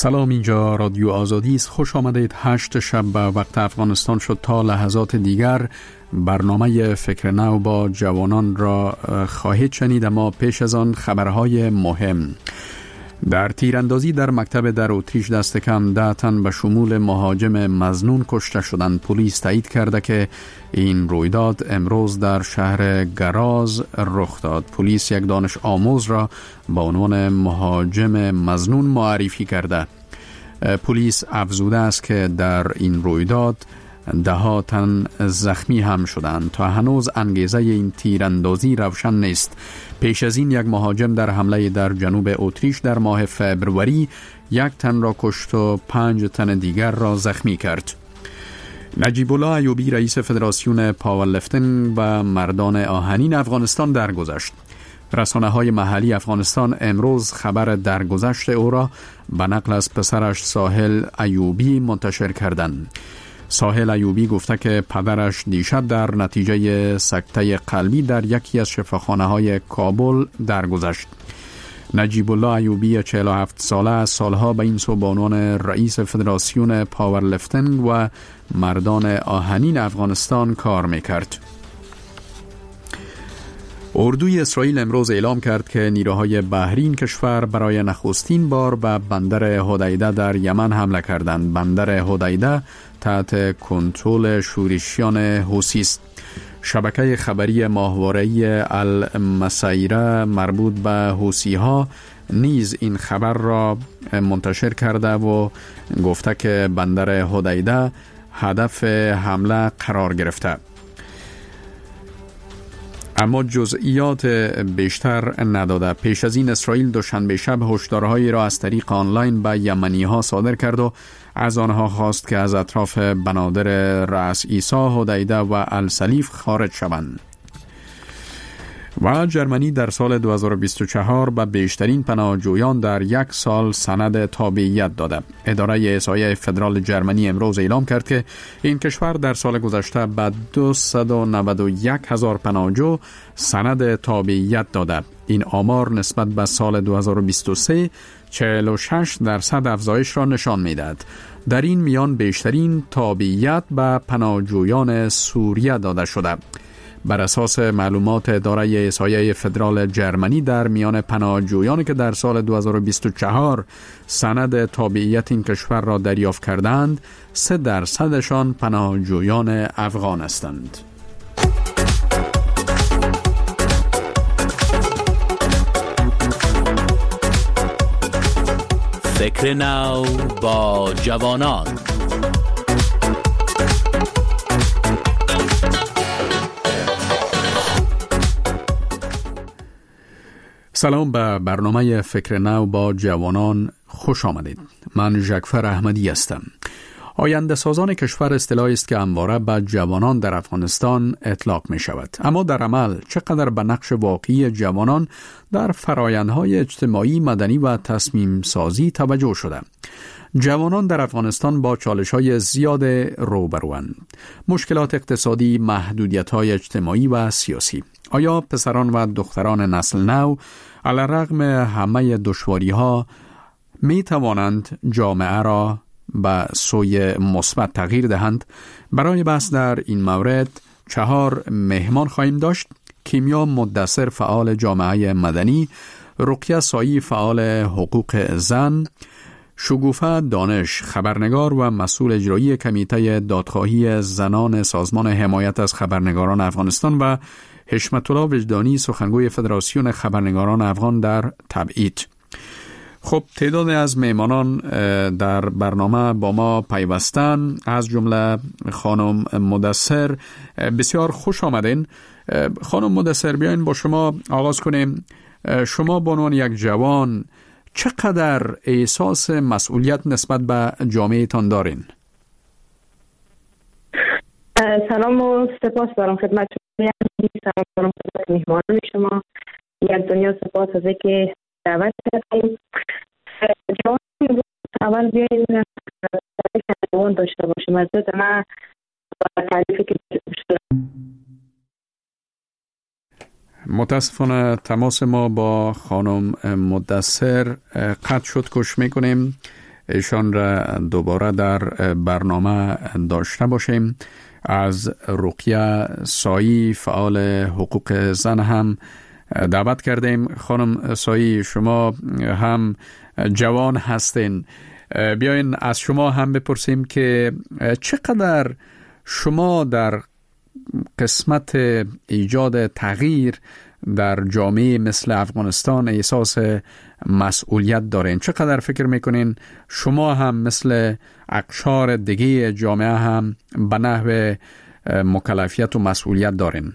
سلام، اینجا رادیو آزادی است. خوش آمدید. 8 شب به وقت افغانستان شد. تا لحظات دیگر برنامه فکر نو با جوانان را خواهید شنید، اما پیش از آن خبرهای مهم. در تیراندازی در مکتب در اتریش دست کم 10 تن به شمول مهاجم مظنون کشته شدند. پلیس تایید کرده که این رویداد امروز در شهر گراز رخ داد. پلیس یک دانش آموز را با عنوان مهاجم مظنون معرفی کرده. پلیس افزوده است که در این رویداد 10 تن زخمی هم شدند. تا هنوز انگیزه این تیراندازی روشن نیست. پیش از این یک مهاجم در حمله در جنوب اتریش در ماه فبروری 1 تن را کشت و 5 تن دیگر را زخمی کرد. نجیب الله ایوبی رئیس فدراسیون پاورلیفتینگ و مردان آهنین افغانستان درگذشت. رسانه‌های محلی افغانستان امروز خبر درگذشت او را به نقل از پسرش ساحل ایوبی منتشر کردند. ساحل ایوبی گفته که پدرش دیشب در نتیجه سکته قلبی در یکی از شفاخانه‌های کابل درگذشت. نجیب الله ایوبی 47 ساله از سالها به این سو به عنوان رئیس فدراسیون پاورلیفتینگ و مردان آهنین افغانستان کار میکرد. اردوی اسرائیل امروز اعلام کرد که نیروهای بحری این کشور برای نخستین بار به بندر حدیده در یمن حمله کردند. بندر حدیده تحت کنترل شورشیان حوثی است. شبکه خبری ماهواره‌ای المسیره مربوط به حوثی‌ها نیز این خبر را منتشر کرده و گفته که بندر حدیده هدف حمله قرار گرفته، اما جزئیات بیشتر نداده. پیش از این اسرائیل دوشنبه شب هشدارهایی را از طریق آنلاین به یمنی‌ها صادر کرد و از آنها خواست که از اطراف بنادر رأس عیسی، حدیده و السلیف خارج شوند. و جرمنی در سال 2024 به بیشترین پناهجویان در 1 سال سند تابعیت داده. اداره احصایه فدرال جرمنی امروز اعلام کرد که این کشور در سال گذشته به 291,000 پناهجو سند تابعیت داده. این آمار نسبت به سال 2023 46% افزایش را نشان می‌دهد. در این میان بیشترین تابعیت به پناهجویان سوریه داده شده. بر اساس معلومات اداره احصایه فدرال جرمنی، در میان پناهجویانی که در سال 2024 سند تابعیت این کشور را دریافت کردند، 3% پناهجویان افغان هستند. فکر نو با جوانان. سلام، به برنامه فکر نو با جوانان خوش آمدید. من ژکفر احمدی هستم. آینده سازان کشور اصطلاحی است که همواره به جوانان در افغانستان اطلاق می شود. اما در عمل چقدر به نقش واقعی جوانان در فرآیندهای اجتماعی، مدنی و تصمیم سازی توجه شده؟ جوانان در افغانستان با چالش‌های زیاد روبروند. مشکلات اقتصادی، محدودیت‌های اجتماعی و سیاسی. آیا پسران و دختران نسل نو علیرغم همه دشواری‌ها می توانند جامعه را به سوی مثبت تغییر دهند؟ برای بحث در این مورد 4 مهمان خواهیم داشت. کیمیا مدثر، فعال جامعه مدنی، رقیه سایی، فعال حقوق زن، شگوفه دانش، خبرنگار و مسئول اجرایی کمیته دادخواهی زنان سازمان حمایت از خبرنگاران افغانستان، و حشمت الله وجدانی، سخنگوی فدراسیون خبرنگاران افغان در تبعید. خب، تعداد از مهمانان در برنامه با ما پیوستن، از جمله خانم مدثر. بسیار خوش آمدین. خانم مدثر، بیاین با شما آغاز کنیم. شما به عنوان یک جوان چقدر احساس مسئولیت نسبت به جامعه تان دارین؟ سلام و سپاس دارم خدمت شما. سلام دارم خدمت مهمانان شما. یک دنیا سپاس از اینکه دعوت کردیم. جوان اول بیاییم جوان داشته باشیم. از دوست ما تعریفی که متاسفانه تماس ما با خانم مدثر قطع شد. کوشش میکنیم ایشان را دوباره در برنامه داشته باشیم. از رقیه سایی فعال حقوق زن هم دعوت کردیم. خانم سایی، شما هم جوان هستین، بیاین از شما هم بپرسیم که چقدر شما در قسمت ایجاد تغییر در جامعه مثل افغانستان احساس مسئولیت دارین؟ چقدر فکر میکنین شما هم مثل اقشار دیگه جامعه هم به نحو مکلفیت و مسئولیت دارین؟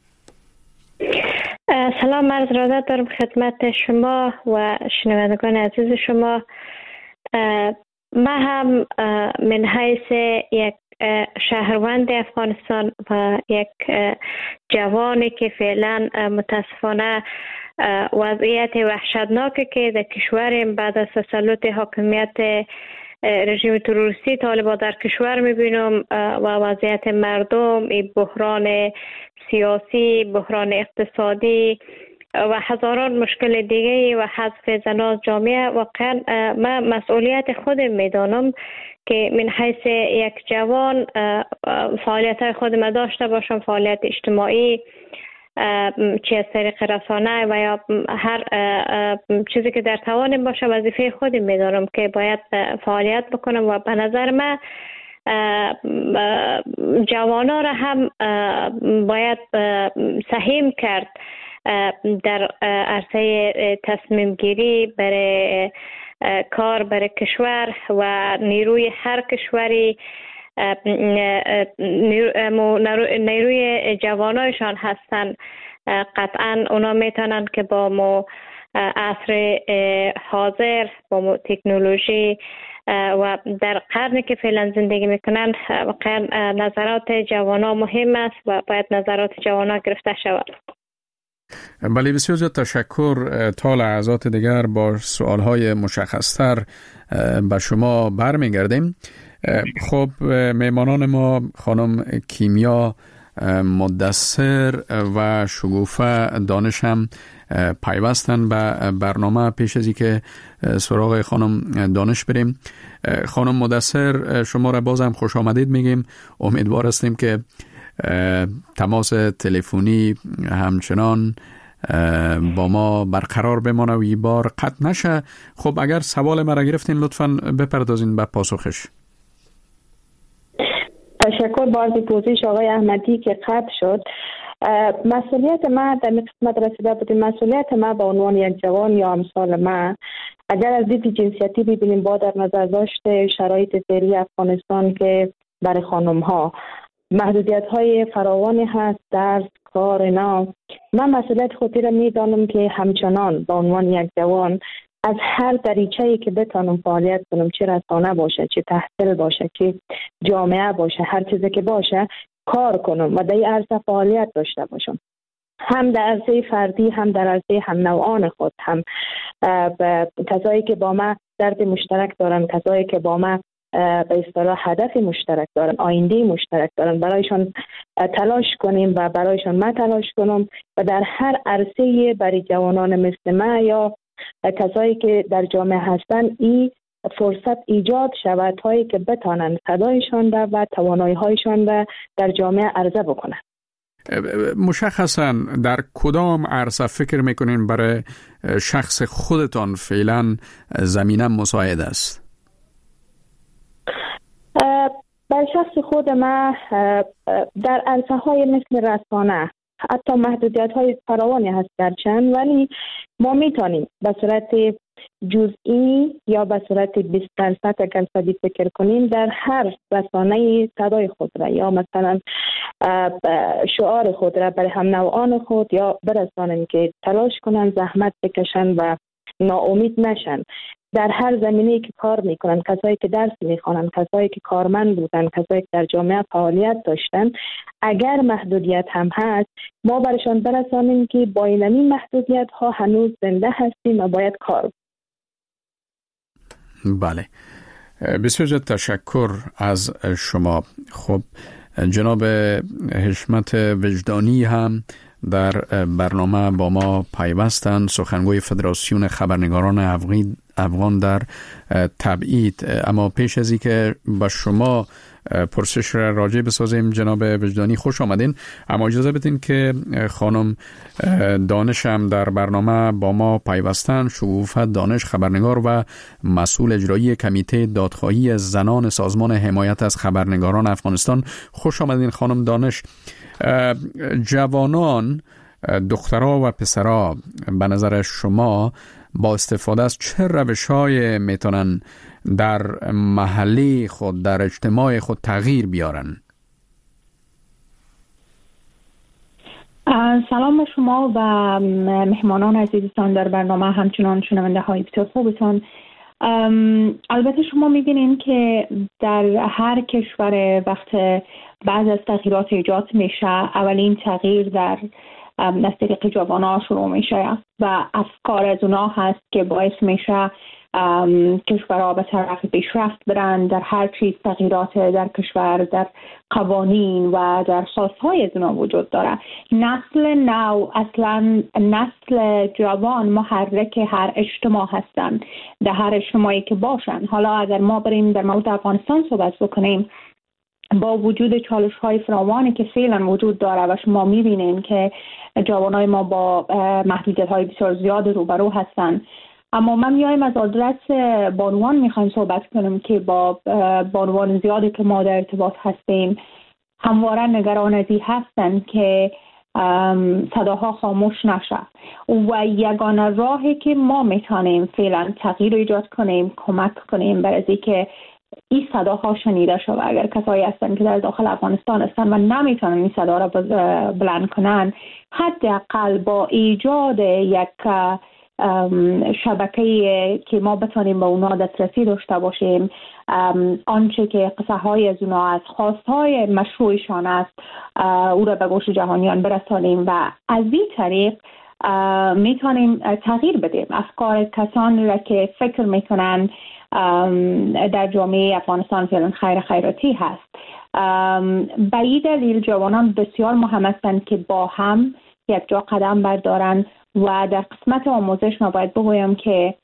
سلام عرض ارادت دارم خدمت شما و شنوندگان عزیز شما. ما هم من حیث یک شهروند افغانستان و یک جوانی که فعلا متاسفانه وضعیت وحشتناکی که در کشوریم بعد از تسلط حاکمیت رژیم تروریستی طالبان در کشور میبینم و وضعیت مردم، بحران سیاسی، بحران اقتصادی و هزاران مشکل دیگه و حذف زنان از جامعه، واقعا من مسئولیت خودم میدانم که من حیث یک جوان فعالیت های خودم داشته باشم، فعالیت اجتماعی، چه از طریق رسانه و یا هر چیزی که در توانم باشه، وظیفه خودم میدانم که باید فعالیت بکنم و به نظر من جوانا را هم باید سهم کرد در عرصه تصمیم گیری برای کار برای کشور و نیروی هر کشوری نیروی جوانایشان هستند. قطعا اونا میتونن که با ما عصر حاضر با ما تکنولوژی و در قرنی که فعلا زندگی میکنن واقعا نظرات جوانا مهم است و باید نظرات جوانا گرفته شود. بله، بسیار زیاد تشکر. تا لحظات دیگر با سوالهای مشخصتر به شما برمیگردیم. خب میمانان ما خانم کیمیا مدثر و شگوفه دانش هم پیوستن به برنامه. پیش از که سراغ خانم دانش بریم، خانم مدثر شما را بازم خوش آمدید میگیم. امیدوار هستیم که تماس تلفنی همچنان با ما برقرار بمانه و این بار قطع نشه. خب اگر سوال مرا گرفتین لطفاً بپردازین به پاسخش. تشکر بازی پوزش آقای احمدی که قطع شد. مسئولیت ما در قسمت رسیده بودیم. مسئولیت ما به عنوان یک جوان یا امثال ما، اگر از دید جنسیتی ببینیم، با در نظر داشت شرایط فعلی افغانستان که برای خانم ها محدودیت های فراوانی هست، درس، کار، اینا، من مسئولیت خودی را میدانم که همچنان به عنوان یک جوان از هر دریچه‌ای که بتانم فعالیت کنم، چه رسانه باشه، چه تحصیل باشه، که جامعه باشه، هر چیزی که باشه کار کنم و در این عرصه فعالیت داشته باشم، هم در عرصه فردی، هم در عرصه هم نوعان خود، هم کسایی که با ما درد مشترک دارن، کسایی که با ما به اصطلاح هدف مشترک دارن، آینده مشترک دارن، برایشان تلاش کنیم و برایشان من تلاش کنم و در هر عرصه برای جوانان مثل ما یا کسایی که در جامعه هستن این فرصت ایجاد شود هایی که بتانن صدایشان و توانایی هایشان را در جامعه عرضه بکنن. مشخصا در کدام عرصه فکر میکنین برای شخص خودتان فعلا زمینه مساعد است؟ برای شخص خود ما در عرصه های مثل رسانه حتی محدودیت های فراوانی هست گرچند، ولی ما میتونیم به صورت جزئی یا به صورت 20% اگر صدی فکر کنیم در هر رسانه صدای خود را یا مثلا شعار خود را برای هم نوعان خود یا برسانیم که تلاش کنن، زحمت بکشن و ناامید نشن. در هر زمینه‌ای که کار میکنن، کسایی که درس میخوانن، کسایی که کارمند بودن، کسایی که در جامعه فعالیت داشتن، اگر محدودیت هم هست ما برشان برسانیم که با این محدودیت ها هنوز زنده هستیم و باید کار. بله، بسیار تشکر از شما. خب جناب حشمت وجدانی هم در برنامه با ما پیوستند، سخنگوی فدراسیون خبرنگاران افغان در تبعید. اما پیش از اینکه با شما پرسش را راجع بسازیم جناب وجدانی، خوش آمدین. اما اجازه بدین که خانم دانش هم در برنامه با ما پیوستن، شگوفه دانش، خبرنگار و مسئول اجرایی کمیته دادخواهی زنان سازمان حمایت از خبرنگاران افغانستان. خوش آمدین خانم دانش. جوانان، دخترها و پسرها، به نظر شما با استفاده از چه روش‌های میتونن در محله خود، در اجتماع خود تغییر بیارن؟ سلام به شما و مهمانان عزیزتان در برنامه، همچنان شنونده های بسیار خوبتان. البته شما میبینین که در هر کشور وقت بعض از تغییرات ایجاد میشه، اولین تغییر در از طریق جوانان شروع میشه و افکار از اونا هست که باعث میشه کشورها به طرف پیشرفت برن. در هر چیز تغییرات در کشور، در قوانین و در خواستهای از اونا وجود داره. نسل نو، اصلا نسل جوان محرک هر اجتماع هستن، در هر اجتماعی که باشن. حالا اگر ما بریم در مورد افغانستان صحبت بکنیم، با وجود چالش های فراوانی که فعلا وجود داره و شما میبینین که جوانای ما با محدودیت های بسیار زیاد روبرو هستن، اما من میایم از آدرس بانوان میخوایم صحبت کنم که با بانوان زیادی که ما در ارتباط هستیم همواره نگران از این هستن که صداها خاموش نشه و یگانه راهی که ما میتونیم فعلا تغییر ایجاد کنیم، کمک کنیم برای اینکه این صداها شنیده شود. اگر کسایی هستن که در داخل افغانستان هستن و نمیتونن این صدا را بلند کنن، حداقل با ایجاد یک شبکه‌ای که ما بتونیم به اونا دسترسی داشته باشیم، آنچه که قصه های از اونا از خواستهای مشروعشان است او را به گوش جهانیان برسانیم و از این طریق میتونیم تغییر بدیم افکار کسانی را که فکر میکنن در جامعه افغانستان فعلا خیراتی هست. به این دلیل جوانان بسیار مهم هستند که با هم یک جا قدم بردارن و در قسمت آموزش ما باید بگویم که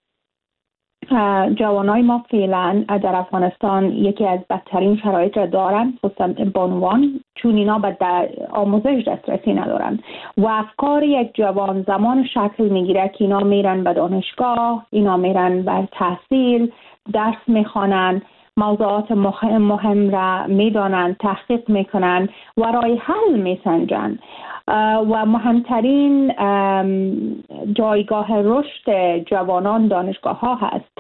جوانای ما فعلا در افغانستان یکی از بدترین شرایط را دارن، خصوصا بانوان، چون اینا به آموزش دسترسی ندارن و افکار یک جوان زمان شکل میگیره که اینا میرن به دانشگاه، اینا میرن بر تحصیل، درس میخوانن، موضوعات مهم را میدانن، تحقیق میکنن و راه حل میسنجن و مهمترین جایگاه رشد جوانان دانشگاه ها هست.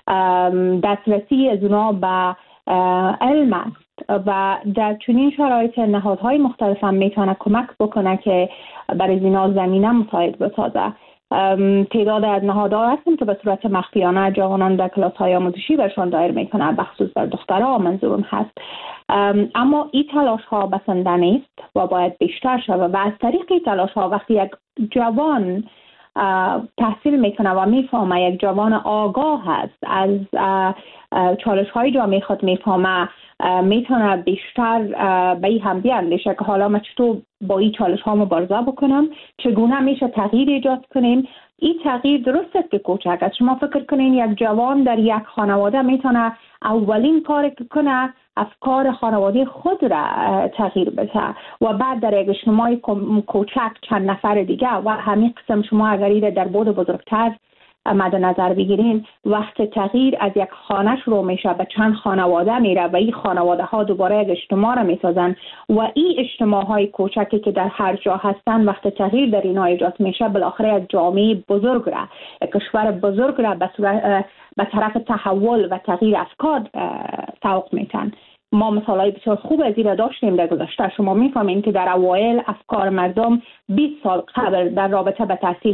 دسترسی از اونا به علم است و در چنین شرایط نهادهای مختلف هم میتونه کمک بکنه که برای اینا زمینه مساعد بسازه. تعداد از نهادها هستن که به صورت مخفیانه جوانان در کلاس های آموزشی برشان دایر میکنه، بخصوص در دخترها منظورم هست. اما این تلاش ها بسنده نیست و باید بیشتر شود و از طریق این تلاش ها وقتی یک جوان تحصیل میکنه و میفهمه، یک جوان آگاه هست، از چالش های جامعه خود میفهمه، میتونه بیشتر به این هم بیاندیشه که حالا من چطور با این چالش ها مبارزه بکنم، چگونه میشه تغییر ایجاد کنیم. این تغییر درست است که کوچک است. شما فکر کنین یک جوان در یک خانواده میتونه اولین کاری که کنه افکار خانواده خود را تغییر بده و بعد در یک اجتماع کوچک چند نفر دیگه و همین قسم شما اگر در بود بزرگتر مد نظر بگیرین، وقت تغییر از یک خانه شروع میشه به چند خانواده میره و این خانواده ها دوباره یک اجتماع را میسازن و این اجتماع های کوچکی که در هر جا هستن وقت تغییر در اینا ایجاد میشه بالاخره یک جامعه بزرگ را، یک کشور بزرگ را به طرف تحول و تغییر افکار سوق میتن. ما مثالای بسیار خوب از این را داشتیم در گذشته. شما میفهمین که در اوایل افکار مردم 20 سال قبل در رابطه به تحصیل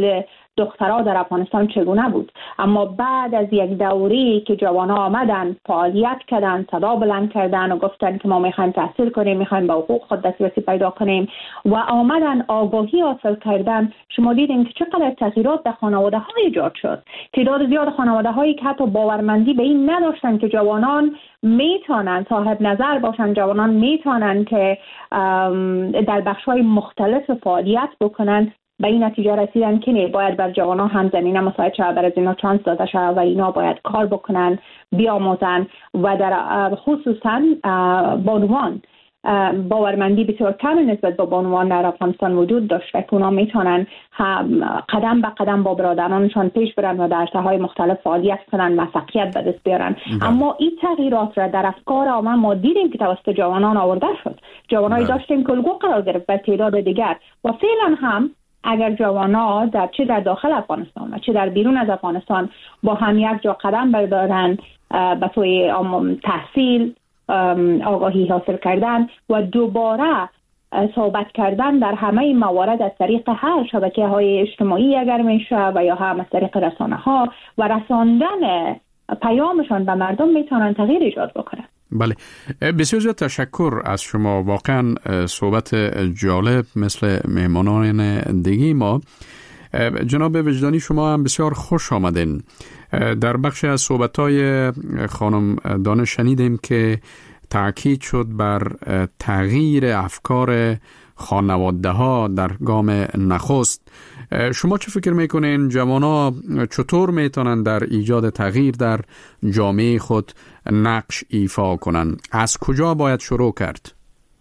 دخترها در افغانستان چگونه بود. اما بعد از یک دوره‌ای که جوان‌ها آمدن فعالیت کردن، صدا بلند کردن و گفتن که ما می‌خوایم تحصیل کنیم، می‌خوایم به حقوق خود دسترسی پیدا کنیم و آمدن آگاهی حاصل کردن، شما دیدین که چقدر تغییرات در خانواده‌ها ایجاد شد. تعداد زیاد خانواده‌هایی که حتی باورمندی به این نداشتن که جوانان میتونن صاحب نظر باشن، جوانان میتونن که در بخش‌های مختلف فعالیت بکنن، به این نتیجه رسیدن که نه، باید بر جوانان هم زمینه مساعد شود، بر از اینا چانس داده شود و اینا باید کار بکنن، بیاموزن. و در خصوصا بانوان باورمندی بسیار کم نسبت به بانوان در افغانستان وجود داشت که اونا میتونن قدم به قدم با برادرانشان پیش برن و در ساحه‌های مختلف فعالیت کنن، موفقیت به دست بیارن. اما این تغییرات را در افکار عامه ما دیدیم که توسط جوانان آورده شد. جوانایی داشتیم که الگو قرار گرفت بر تعداد دیگر و فعلا هم اگر جوانا چه در داخل افغانستان و چه در بیرون از افغانستان با هم یک جا قدم بردارن به سوی تحصیل، آگاهی حاصل کردن و دوباره صحبت کردن در همه موارد از طریق هر شبکه‌های اجتماعی اگر میشه و یا هم از طریق رسانه‌ها و رساندن پیامشان به مردم میتونن تغییر ایجاد بکنن. بله، بسیار زیاد تشکر از شما. واقعا صحبت جالب مثل مهمانان دیگه ما. جناب وجدانی، شما هم بسیار خوش آمدین. در بخش از صحبت‌های خانم دانش شنیدیم که تاکید شد بر تغییر افکار خانواده‌ها در گام نخست. شما چه فکر میکنین جوان‌ها چطور میتونن در ایجاد تغییر در جامعه خود نقش ایفا کنن؟ از کجا باید شروع کرد؟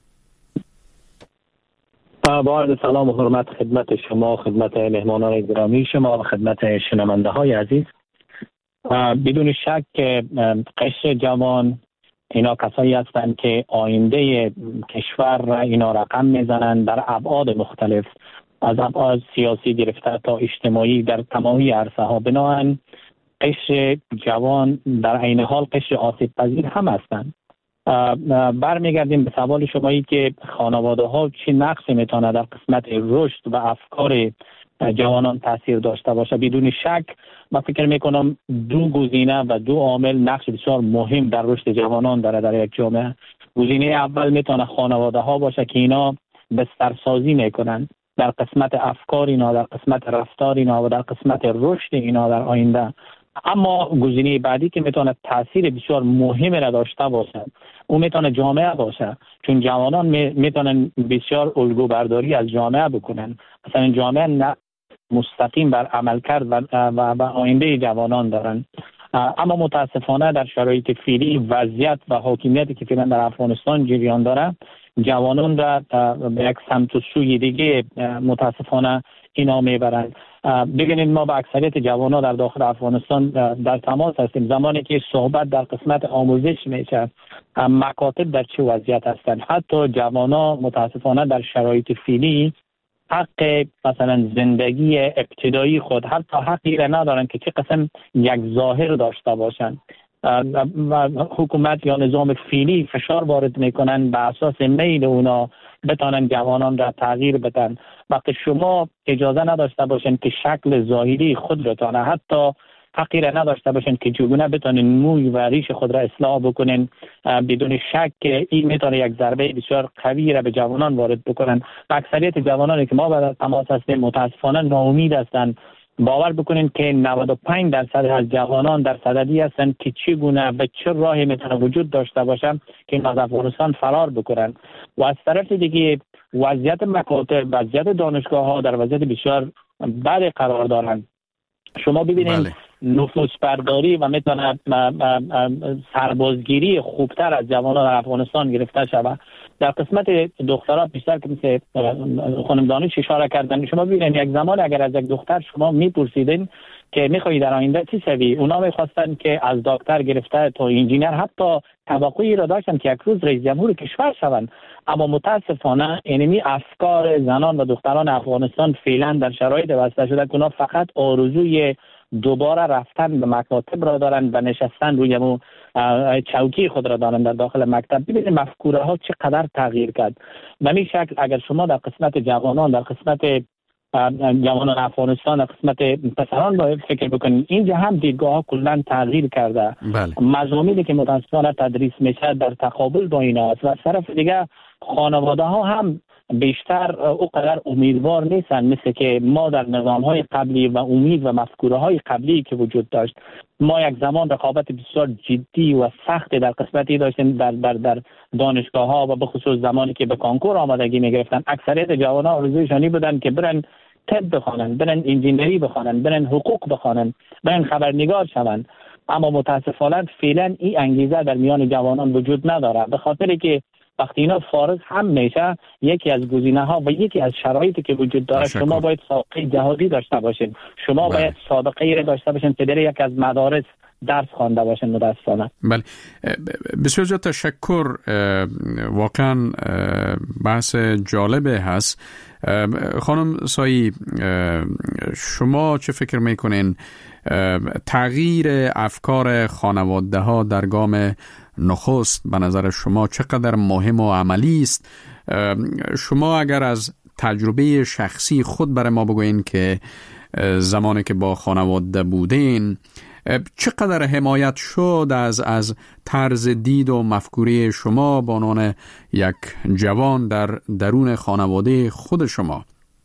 با عرض سلام و حرمت خدمت شما، خدمت مهمانان گرامی شما و خدمت شنونده های عزیز. بدون شک که قشر جوان اینا کسایی هستند که آینده کشور را اینا رقم میزنند در ابعاد مختلف، از ابعاد سیاسی گرفته تا اجتماعی در تمامی عرصه ها. بنابراین قشر جوان در عین حال قشر آسیب پذیر هم هستند. برمیگردیم به سوال شمایی که خانواده ها چه نقشی میتونه در قسمت رشد و افکار جوانان تاثیر داشته باشه. بدون شک من فکر میکنم دو گزینه و دو عامل نقش بسیار مهم در رشد جوانان داره در یک جامعه. گزینه اول میتونه خانواده ها باشه که اینا بسترسازی میکنن در قسمت افکار اینا، در قسمت رفتار اینا و در قسمت رشد اینا در آینده. اما گزینه بعدی که میتونه تاثیر بسیار مهم را داشته باشه اون میتونه جامعه باشه، چون جوانان میتونن بسیار الگو برداری از جامعه بکنن. مثلا جامعه نه مستقیم بر عمل کرد و آینده جوانان دارن. اما متاسفانه در شرایط فعلی وضعیت و حاکمیتی که فعلا در افغانستان جریان داره جوانان را به یک سمت و سوی دیگه متاسفانه اینا میبرند. ببینید ما با اکثریت جوانان در داخل افغانستان در تماس هستیم. زمانی که صحبت در قسمت آموزش میشه، مکاتب در چه وضعیت هستند، حتی جوانان متاسفانه در شرایط فعلی حق مثلا زندگی ابتدایی خود حتی حقی را ندارن که چه قسم یک ظاهر داشته باشند. حکومت یا نظام فعلی فشار وارد میکنن به اساس میل اونا بتانن جوانان را تغییر بدن. وقتی شما اجازه نداشته باشین که شکل ظاهری خود را تانه، حتی حقی را نداشته باشین که چگونه بتانین موی و ریش خود را اصلاح بکنین، بدون شک که این میتونه یک ضربه بسیار قوی را به جوانان وارد بکنن. اکثریت جوانانی که ما به تماس هستیم متاسفانه ناامید هستند. باور بکنین که 95% از جوانان در صددی هستند که چگونه به چه راهی میتونه وجود داشته باشن که این از افغانستان فرار بکنن. و از طرف دیگه وضعیت مکاتب، وضعیت دانشگاه ها در وضعیت بسیار بد قرار دارند. شما ببینید نفوذ برداری و میتونه سربازگیری خوبتر از جوانان در افغانستان گرفته شود. در قسمت دخترها بیشتر که مثل خانم دانش اشاره کردن، شما ببینید یک زمان اگر از یک دختر شما میپرسیدین که میخوایی در آینده چی شوی، اونا میخواستن که از دکتر گرفته تا انجینیر حتی توقعی را داشتن که یک روز رئیس جمهور کشور شوند. اما متاسفانه اینمی افکار زنان و دختران افغانستان فعلا در شرایط واسطه شده که اونا فقط آرزوی دوباره رفتن به مکاتب را دارن و نشستن روی چوکی خود را دارن در داخل مکتب. ببینید مفکوره ها چقدر تغییر کرد. به این شکل اگر شما در قسمت جوانان، در قسمت جوانان افغانستان در قسمت پسران باید فکر بکنیم. اینجا هم دیدگاه ها کلا تغییر کرده. مضامینی که متاسفانه تدریس میشه در تقابل با اینا است و از طرف دیگه خانواده ها هم بیشتر اونقدر امیدوار نیستن مثل که ما در نظام های قبلی و امید و مفکوره های قبلی که وجود داشت. ما یک زمان رقابت بسیار جدی و سختی در قسمتی داشتیم در دانشگاه ها و به خصوص زمانی که به کنکور آمادگی می گرفتن. اکثریت جوانان آرزویشانی بودن که برن طب بخوانن، برن انجینری بخوانن، برن حقوق بخوانن، برن خبرنگار شوند. اما متاسفانه فعلا این انگیزه در میان جوانان وجود نداره، به خاطری که وقتی اینا فارغ هم میشه یکی از گزینه‌ها و یکی از شرایطی که وجود داره شما باید سابقه جهادی داشته باشین، شما باید سابقه داشته باشین که در یک از مدارس درس خوانده باشین متاسفانه. بله، بسیار زیاد تشکر. واقعا بحث جالبه هست. خانم سایی، شما چه فکر میکنین تغییر افکار خانواده ها در گام نخست به نظر شما چقدر مهم و عملی است؟ شما اگر از تجربه شخصی خود برای ما بگوین که زمانی که با خانواده بودین چقدر حمایت شد از طرز دید و مفکوره شما به عنوان یک جوان در درون خانواده خود شما؟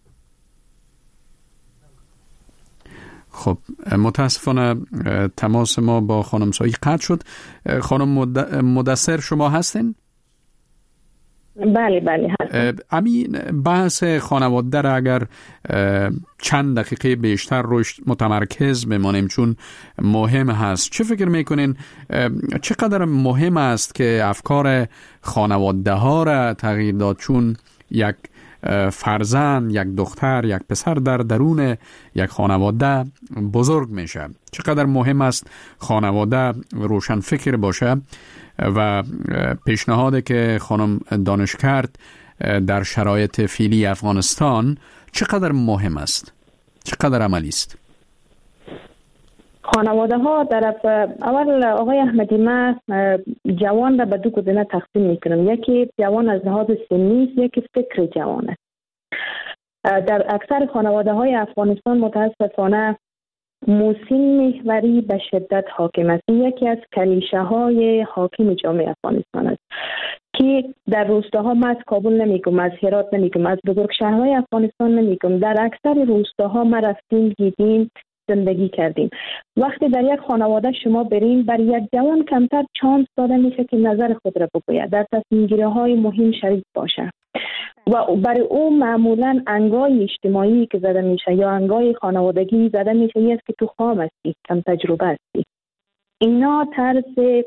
خب متاسفانه تماس ما با خانم سایی قطع شد. خانم مدثر شما هستین؟ بله هستم. امین بحث خانواده را اگر چند دقیقه بیشتر روش متمرکز بمانیم چون مهم هست، چه فکر میکنین چقدر مهم است که افکار خانواده ها را تغییر داد؟ چون یک فرزند، یک دختر، یک پسر در درون یک خانواده بزرگ میشه. چقدر مهم است خانواده روشن فکر باشه و پیشنهادی که خانم دانش کرد در شرایط فعلی افغانستان چقدر مهم است، چقدر عملی است؟ خانواده ها در اول آقای احمدی، من جوان را به دو گزینه تقسیم میکنم. یکی جوان از لحاظ سنی است، یکی فکر جوان است. در اکثر خانواده های افغانستان متاسفانه موسیم محوری به شدت حاکم است. یکی از کلیشه های حاکم جامعه افغانستان است که در روستاها، ما از کابل نمیگم، از هرات نمیگم، از بزرگ شهرهای افغانستان نمیگم، در اکثر روستاها ما رفتیم، دیدیم، زندگی کردیم. وقتی در یک خانواده شما برین، بر یک جوان کمتر چانس داده میشه که نظر خود را بگوید، در تصمیم گیری های مهم شریک باشه و برای او معمولا انگای اجتماعی که زده میشه یا انگای خانوادگی زده میشه است که تو خام هستی، کم تجربه هستی. اینا طرز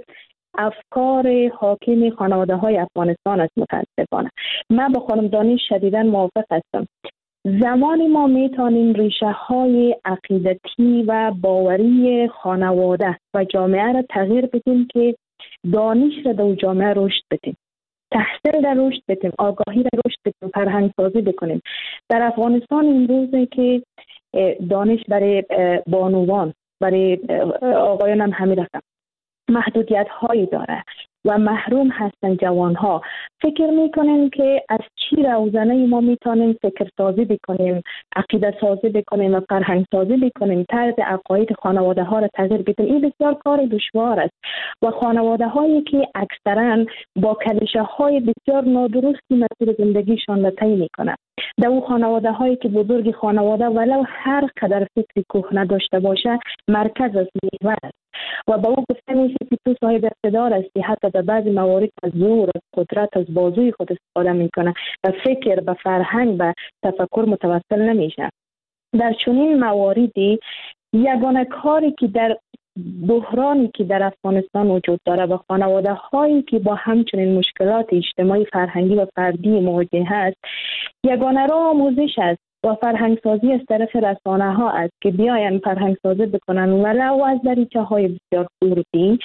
افکار حاکم خانواده های افغانستان است. متاسفانه من با خانم دانش شدیداً موافق هستم. زمانی ما میتونیم ریشه های عقیدتی و باوری خانواده و جامعه را تغییر بدیم که دانش را در جامعه رشد بدیم، تحصیل را رشد بدیم، آگاهی را رشد بدیم، فرهنگ سازی بکنیم. در افغانستان امروزه که دانش برای بانوان، برای آقایان هم همین رقم محدودیت هایی داره و محروم هستن جوان ها. فکر میکنیم که از چی روزانه ما میتونیم فکر سازی بکنیم، عقیده سازی بکنیم و فرهنگ سازی بکنیم، طرز عقاید خانواده ها را تغییر بدیم. این بسیار کار دشوار است و خانواده هایی که اکثرا با کلیشه های بسیار نادرستی مسیر زندگیشان را طی میکنند، در اون خانواده هایی که بزرگ خانواده ولو هر قدر فکر کهنه داشته باشه مرکز از محور است و با او گفته میشه که تو صاحب اقتدار هستی، حتی در بعضی موارد از زور، از قدرت، از بازوی خود استفاده میکنه و فکر به فرهنگ و تفکر متوسل نمیشه. در چنین مواردی یگانه کاری که در بحرانی که در افغانستان وجود داره و خانواده هایی که با همچنین مشکلات اجتماعی، فرهنگی و فردی مواجه هست، یگانه راه آموزش است و فرهنگ سازی از طرف رسانه ها است که بیاین فرهنگ سازی بکنن ولو از دریچه های بسیار خوردی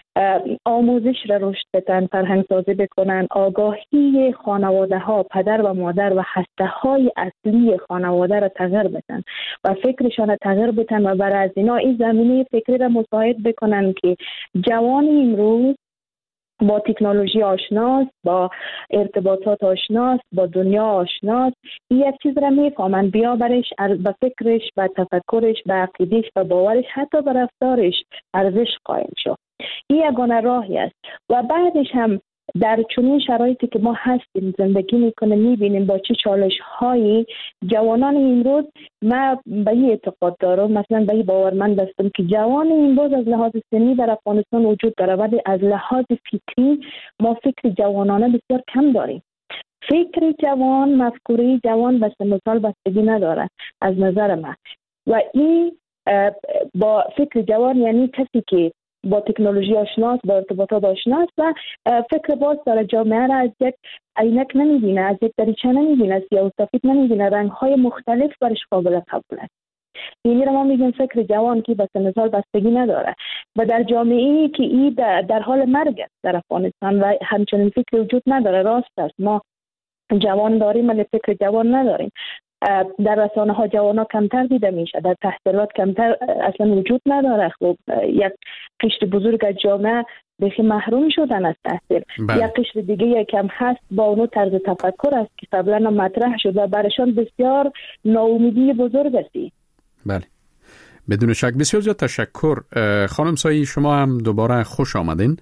آموزش را رشد بدن، فرهنگ سازی بکنن، آگاهی خانواده ها، پدر و مادر و هسته های اصلی خانواده را تغییر بدن و فکرشان را تغییر بدن و برای از اینا این زمینه فکری را مساعد بکنن که جوان امروز با تکنولوژی آشناست، با ارتباطات آشناست، با دنیا آشناست، این یک چیز را میفهمن، بیا برش به فکرش، به تفکرش، به عقیدش، به باورش، حتی به رفتارش ارزش قائل شو. این یگانه راهی است. و بعدش هم در چنین شرایطی که ما هستیم زندگی میکنه میبینیم با چه چالش هایی جوانان امروز، من به این اعتقاد دارم، مثلا به این باورمند هستم که جوان امروز از لحاظ سنی در افغانستان وجود داره، ولی از لحاظ فکری ما فکر جوانانه بسیار کم داریم. فکر جوان، مفکوره جوان به سن و سال بستگی نداره از نظر من. و این با فکر جوان یعنی کسی که با تکنولوژی آشناست، با ارتباطات آشناست و فکر باز داره، جامعه را از یک عینک نمیبینه، از یک دریچه نمیبینه، سیاه و سفید نمیبینه، رنگ‌های مختلف برش قابل قبول است. یعنی را ما میگیم فکر جوان که به سن و سال بستگی نداره و در جامعه‌ای که این در حال مرگ است در افغانستان و همچنین فکر وجود نداره. راست است ما جوان داریم ولی فکر جوان نداریم. در رسانه ها جوان ها کمتر دیده میشه، در تحصیلات کمتر اصلا وجود نداره. خب یک قشر بزرگ از جامعه بخی محروم شدن از تحصیل. یک قشر دیگه یکم هست با اونو طرز تفکر است که قبلا مطرح شد و برشان بسیار ناامیدی بزرگ است. بله، بدون شک. بسیار زیاد تشکر خانم سایی، شما هم دوباره خوش آمدین.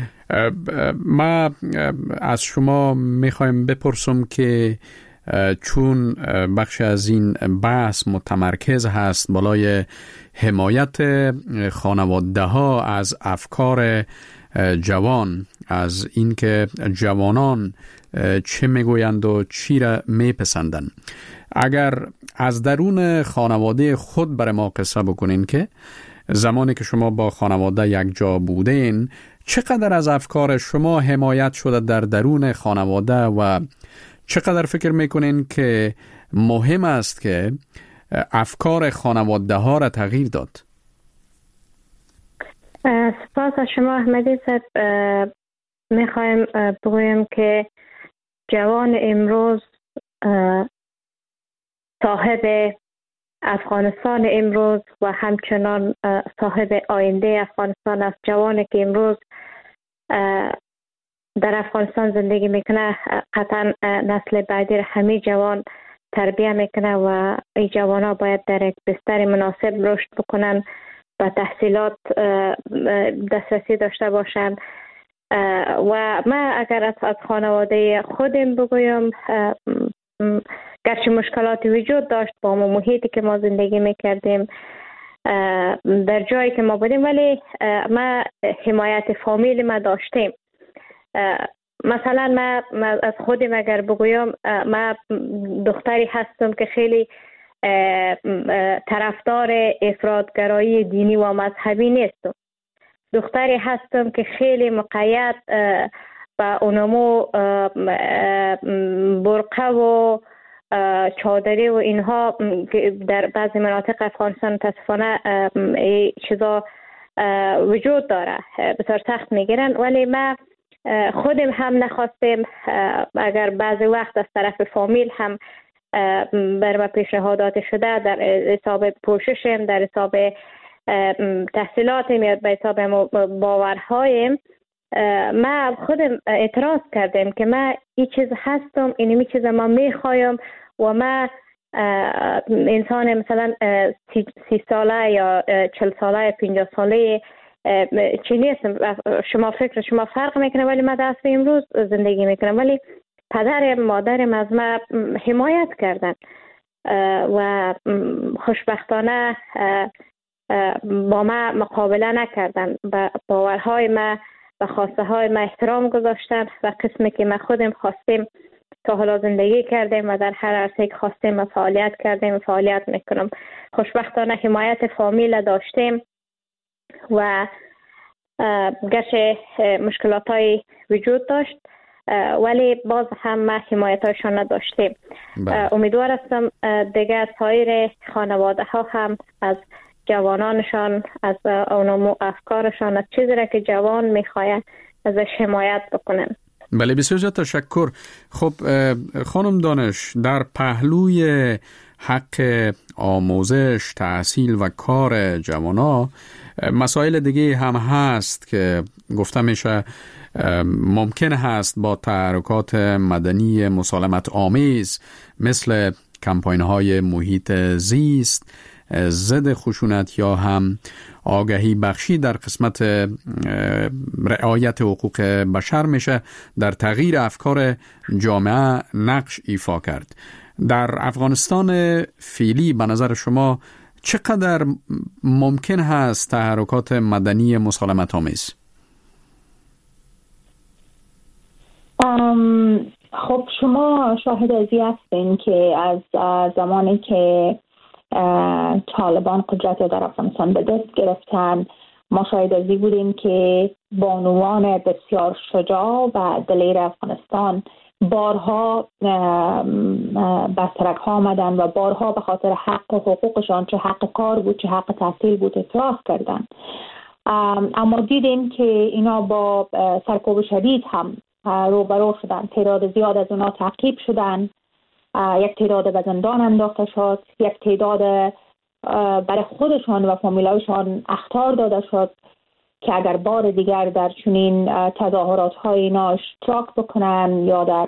ما از شما میخوایم بپرسم که چون بخش از این بحث متمرکز هست بالای حمایت خانواده ها از افکار جوان، از اینکه جوانان چه میگویند و چی را میپسندند، اگر از درون خانواده خود برای ما قصه بکنین که زمانی که شما با خانواده یک جا بودین چقدر از افکار شما حمایت شده در درون خانواده و چقدر فکر میکنین که مهم است که افکار خانواده ها را تغییر داد؟ سپاس از شما احمدی صاحب. میخوایم بگویم که جوان امروز صاحب افغانستان امروز و همچنان صاحب آینده افغانستان است. جوانی که امروز در افغانستان زندگی میکنه قطعا نسل بعدی همه جوان تربیه میکنه و این جوان ها باید در یک بستر مناسب رشد بکنن، به تحصیلات دسترسی داشته باشن. و من اگر از خانواده خودم بگویم، گرچه مشکلاتی وجود داشت با محیطی که ما زندگی میکردیم در جایی که ما بودیم، ولی ما حمایت فامیل ما داشتیم. مثلا من از خودم اگر بگویم، من دختری هستم که خیلی طرفدار افراطگرایی دینی و مذهبی نیستم. دختری هستم که خیلی مقید با اونمو برقه و چادری و اینها در بعضی مناطق افغانستان متاسفانه چیزا وجود داره، بسیار سخت میگیرن. ولی ما خودم هم نخواستیم، اگر بعضی وقت از طرف فامیل هم بر ما پیشنهادات شده در حساب پوششم، در حساب تحصیلاتم یا به حساب باورهایم، ما خودم اعتراض کردیم که ما این چیز هستم، اینمی چیز ما میخوایم و ما انسان مثلا 30 ساله یا 40 ساله 50 ساله چی نیستم. شما فکر شما فرق میکنه ولی ما دست امروز زندگی میکنم، ولی پدرم مادرم از ما حمایت کردن و خوشبختانه با ما مقابله نکردن، به باورهای ما و خواسته های ما احترام گذاشتن و قسمی که ما خودم خواستیم تا حالا زندگی کردیم و در هر عرصه که خواستیم و فعالیت کردیم و فعالیت میکنم. خوشبختانه حمایت فامیل داشتیم و گرچه مشکلات های وجود داشت ولی باز هم ما حمایت هایشان نداشتیم. امیدوار هستم دیگر سایر خانواده ها هم از جوانانشان، از اونمو افکارشان، از چیزی را که جوان میخواید ازش حمایت بکنن. بله، بسیار زیاد تشکر. خب خانم دانش، در پهلوی حق آموزش، تحصیل و کار جوانا مسائل دیگه هم هست که گفته میشه ممکن هست با تحرکات مدنی مسالمت آمیز مثل کمپاین های محیط زیست، ضد خشونت یا هم آگاهی بخشی در قسمت رعایت حقوق بشر میشه در تغییر افکار جامعه نقش ایفا کرد. در افغانستان فعلی به نظر شما چقدر ممکن هست تحرکات مدنی مسالمت آمیز؟ خب شما شاهد ازی هستین که از زمانی که طالبان قدرت در افغانستان به دست گرفتن، ما شاهد ازی بودیم که بانوان بسیار شجاع و دلیر افغانستان بارها بر سرک ها آمدن و بارها به خاطر حق و حقوقشان، چه حق کار بود چه حق تحصیل بود، اعتراض کردن. اما دیدیم که اینا با سرکوب شدید هم روبرو شدن. تعداد زیاد از اونا تعقیب شدن، یک تعداد به زندان انداخته شد، یک تعداد برای خودشان و فامیلایشان اخطار داده شد که اگر بار دیگر در چنین تظاهرات های اینا اشتراک بکنن یا در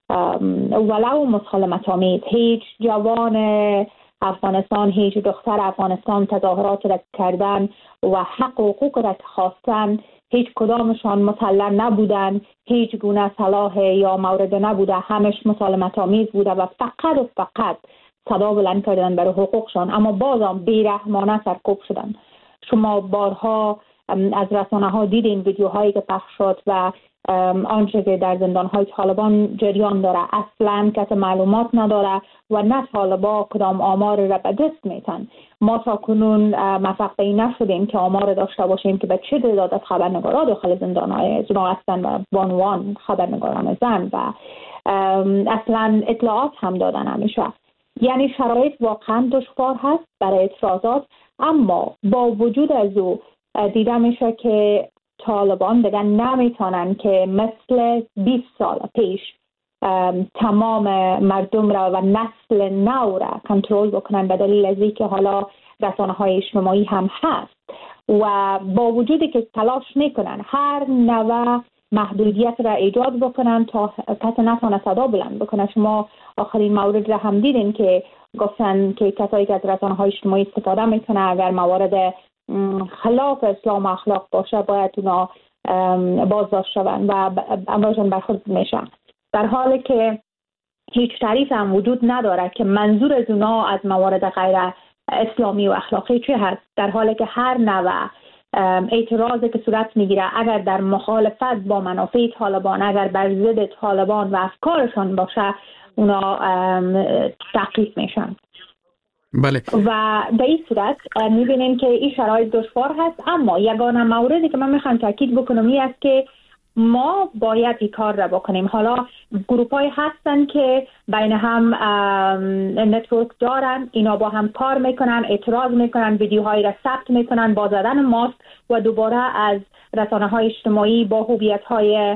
ولو مسالمت آمیز، هیچ جوان افغانستان، هیچ دختر افغانستان تظاهرات را کردن و حق و حقوق را خواستن، هیچ کدامشان مسلح نبودن، هیچ گونه صلاح یا مورد نبوده، همش مسالمت آمیز بوده و فقط صدا بلند کردن برای حقوقشان، اما بازم بیرحمانه سرکوب شدن. شما بارها از رسانه ها دیدین ویدیوهایی که پخش شد و آنچه که در زندان های طالبان جریان داره اصلا کسی معلومات نداره و نه طالبا کدام آمار را به دست میتن. ما تا کنون موفق به این نشدیم که آمار داشته باشیم که به چه تعداد از خبرنگارا داخل زندان های هستن و بانوان خبرنگاران زن و اصلا اطلاعات هم دادن همیشه. یعنی شرایط واقعا دشوار هست برای اعتراضات، اما با وجود از او دیده میشه که طالبان دیگه نمیتونن که مثل 20 سال پیش تمام مردم را و نسل نو را کنترل بکنن، به دلیل از اینکه حالا رسانه های اجتماعی هم هست و با وجودی که تلاش میکنن هر نوع محدودیت را ایجاد بکنن تا کسی نتونه صدا بلند بکنه. شما آخرین مورد را هم دیدین که گفتن که کسایی که از رسانه های اجتماعی استفاده میکنه اگر موارد خلاف اسلام و اخلاق باشه باید اونا بازداشت شون و امرشون برخورد میشن، در حالی که هیچ تعریف هم وجود نداره که منظور از اونا از موارد غیر اسلامی و اخلاقی چی هست، در حالی که هر نوع اعتراضی که صورت میگیره اگر در مخالفت با منافع طالبان، اگر بر ضد طالبان و افکارشان باشه، اونا تعقیب میشن. بله. و در این صورت میبینیم که این شرایط دشوار هست، اما یگانه موردی که من میخوام تاکید بکنم این است که ما باید این کار را بکنیم. حالا گروپ‌های هستن که بین هم نتورک دارن، اینا با هم کار میکنن، اعتراض میکنن، ویدیوهایی را ثبت میکنن با زدن ماسک و دوباره از رسانه‌های اجتماعی با هویت‌های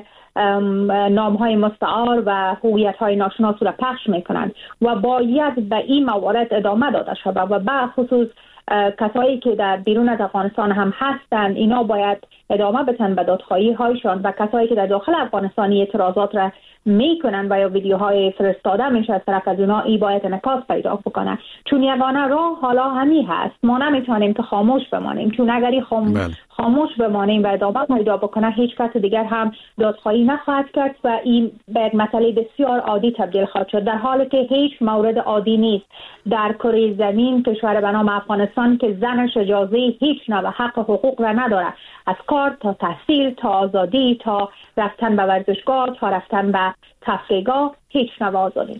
نام‌های مستعار و هویت‌های ناشناس را پخش میکنن و باید به این موارد ادامه داده شود و به خصوص کسایی که در بیرون از افغانستان هم هستن اینا باید ادامه بدن به دادخواهی هایشان و کسایی که در داخل افغانستانی اعتراضات را میکنن و یا ویدیوهای فرستاده میشه از طرف از اونا، ای باید انعکاس پیدا بکنه، چون یگانه راه حالا همین هست. ما نمیتونیم که خاموش بمانیم، چون اگر خاموش بمانیم و ادامه پیدا بکنه هیچ کس دیگر هم دادخواهی نخواهد کرد و این به مسئله بسیار عادی تبدیل خواهد شد، در حالی که هیچ مورد عادی نیست در کره زمین کشور به نام افغانستان که زنش اجازه هیچ نوع حق و حقوق را نداره، از کار تا تحصیل تا آزادی تا رفتن به ورزشگاه تا رفتن به تفریحگاه هیچ نوع آزادی.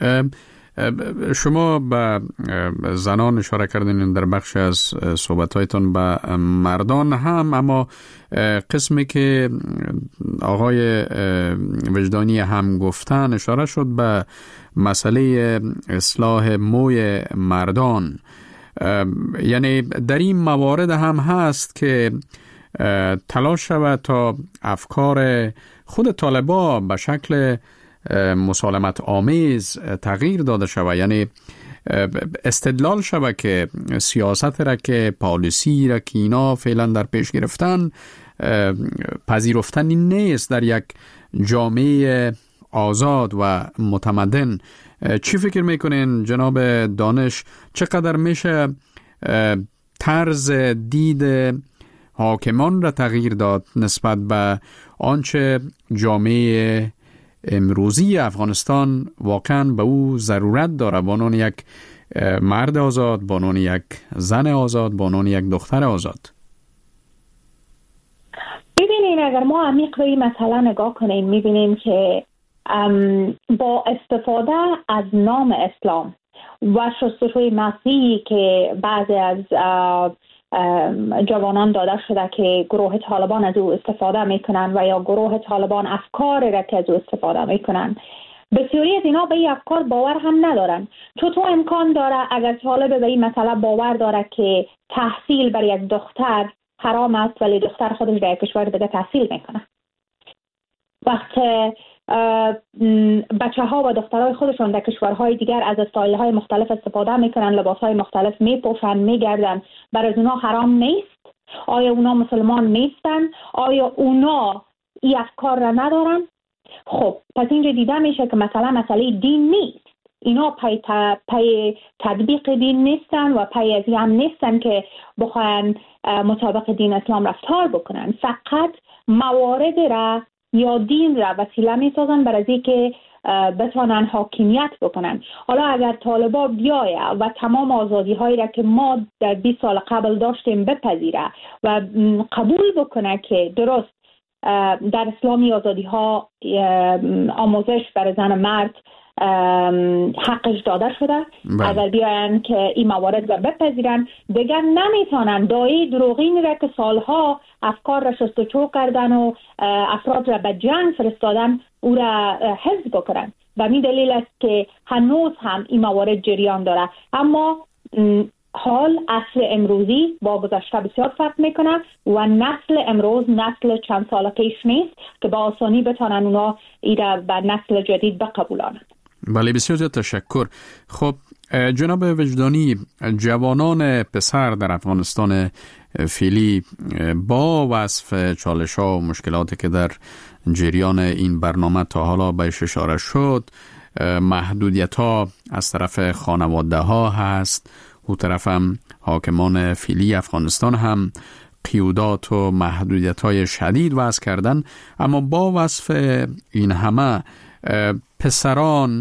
شما به زنان اشاره کردین در بخش از صحبت‌هایتان، به مردان هم، اما قسمی که آقای وجدانی هم گفتن اشاره شد به مسئله اصلاح موی مردان. یعنی در این موارد هم هست که تلاش شود تا افکار خود طالبا به شکل مسالمت آمیز تغییر داده شود، یعنی استدلال شود که سیاست را که پالیسی را که اینا فعلا در پیش گرفتن پذیرفتنی نیست در یک جامعه آزاد و متمدن. چی فکر میکنین جناب دانش، چقدر میشه طرز دید حاکمان را تغییر داد نسبت به آنچه جامعه امروزی افغانستان واقعا به او ضرورت داره، به عنوان یک مرد آزاد، به عنوان یک زن آزاد، به عنوان یک دختر آزاد؟ ببینین اگر ما عمیق به این مسئله نگاه کنیم میبینیم که با استفاده از نام اسلام و شستشوی مسیحی که بعضی از جوانان داده شده که گروه طالبان از او استفاده میکنن و یا گروه طالبان افکار را که از او استفاده میکنن، بسیاری از اینا به این افکار باور هم ندارن. چطور امکان داره اگر طالب به این مسئله باور داره که تحصیل بر یک دختر حرام است ولی دختر خودش در یک کشور دیگه تحصیل میکنه؟ وقتی بچه ها و دخترای خودشون در کشورهای دیگر از استایل های مختلف استفاده میکنن، لباس های مختلف میپوشن، میگردن، برای اونا حرام نیست؟ آیا اونا مسلمان نیستن؟ آیا اونا این افکار را ندارن؟ خب پس اینجا دیده میشه که مسئله دین نیست. اینا پی تطبیق دین نیستن و پی از هم نیستن که بخواین مطابق دین اسلام رفتار بکنن. فقط موارد را یا دین را وسیله میسازن برای از اینکه بتونن حاکمیت بکنن. حالا اگر طالبا بیایه و تمام آزادی هایی را که ما در 20 سال قبل داشتیم بپذیره و قبول بکنه که درست در اسلامی آزادی ها آموزش برای زن و مرد حقش داده شده، اگر بیاین که این موارد را بپذیرن دیگر نمیتونن دایی دروغین را که سالها افکار را شستشو کردن و افراد را به جنگ فرستادن او را حفظ بکنن. و این دلیل است که هنوز هم این موارد جریان داره. اما حال اصل امروزی با گذشته بسیار فرق میکنه و نسل امروز نسل چند سال پیش نیست که با آسانی بتونن اونا ایره به نسل جدید بقبولانند. بله، بسیار زیاد تشکر. خب جناب وجدانی، جوانان پسر در افغانستان فعلی با وصف چالش ها و مشکلاتی که در جریان این برنامه تا حالا بهش اشاره شد، محدودیت ها از طرف خانواده ها هست، او طرف هم حاکمان فعلی افغانستان هم قیودات و محدودیت های شدید وضع کردن، اما با وصف این همه پسران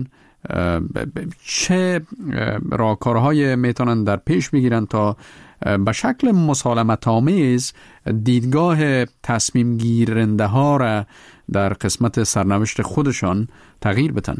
چه راهکارهای میتونن در پیش بگیرن تا به شکل مسالمت آمیز دیدگاه تصمیم گیرنده ها را در قسمت سرنوشت خودشان تغییر بدن؟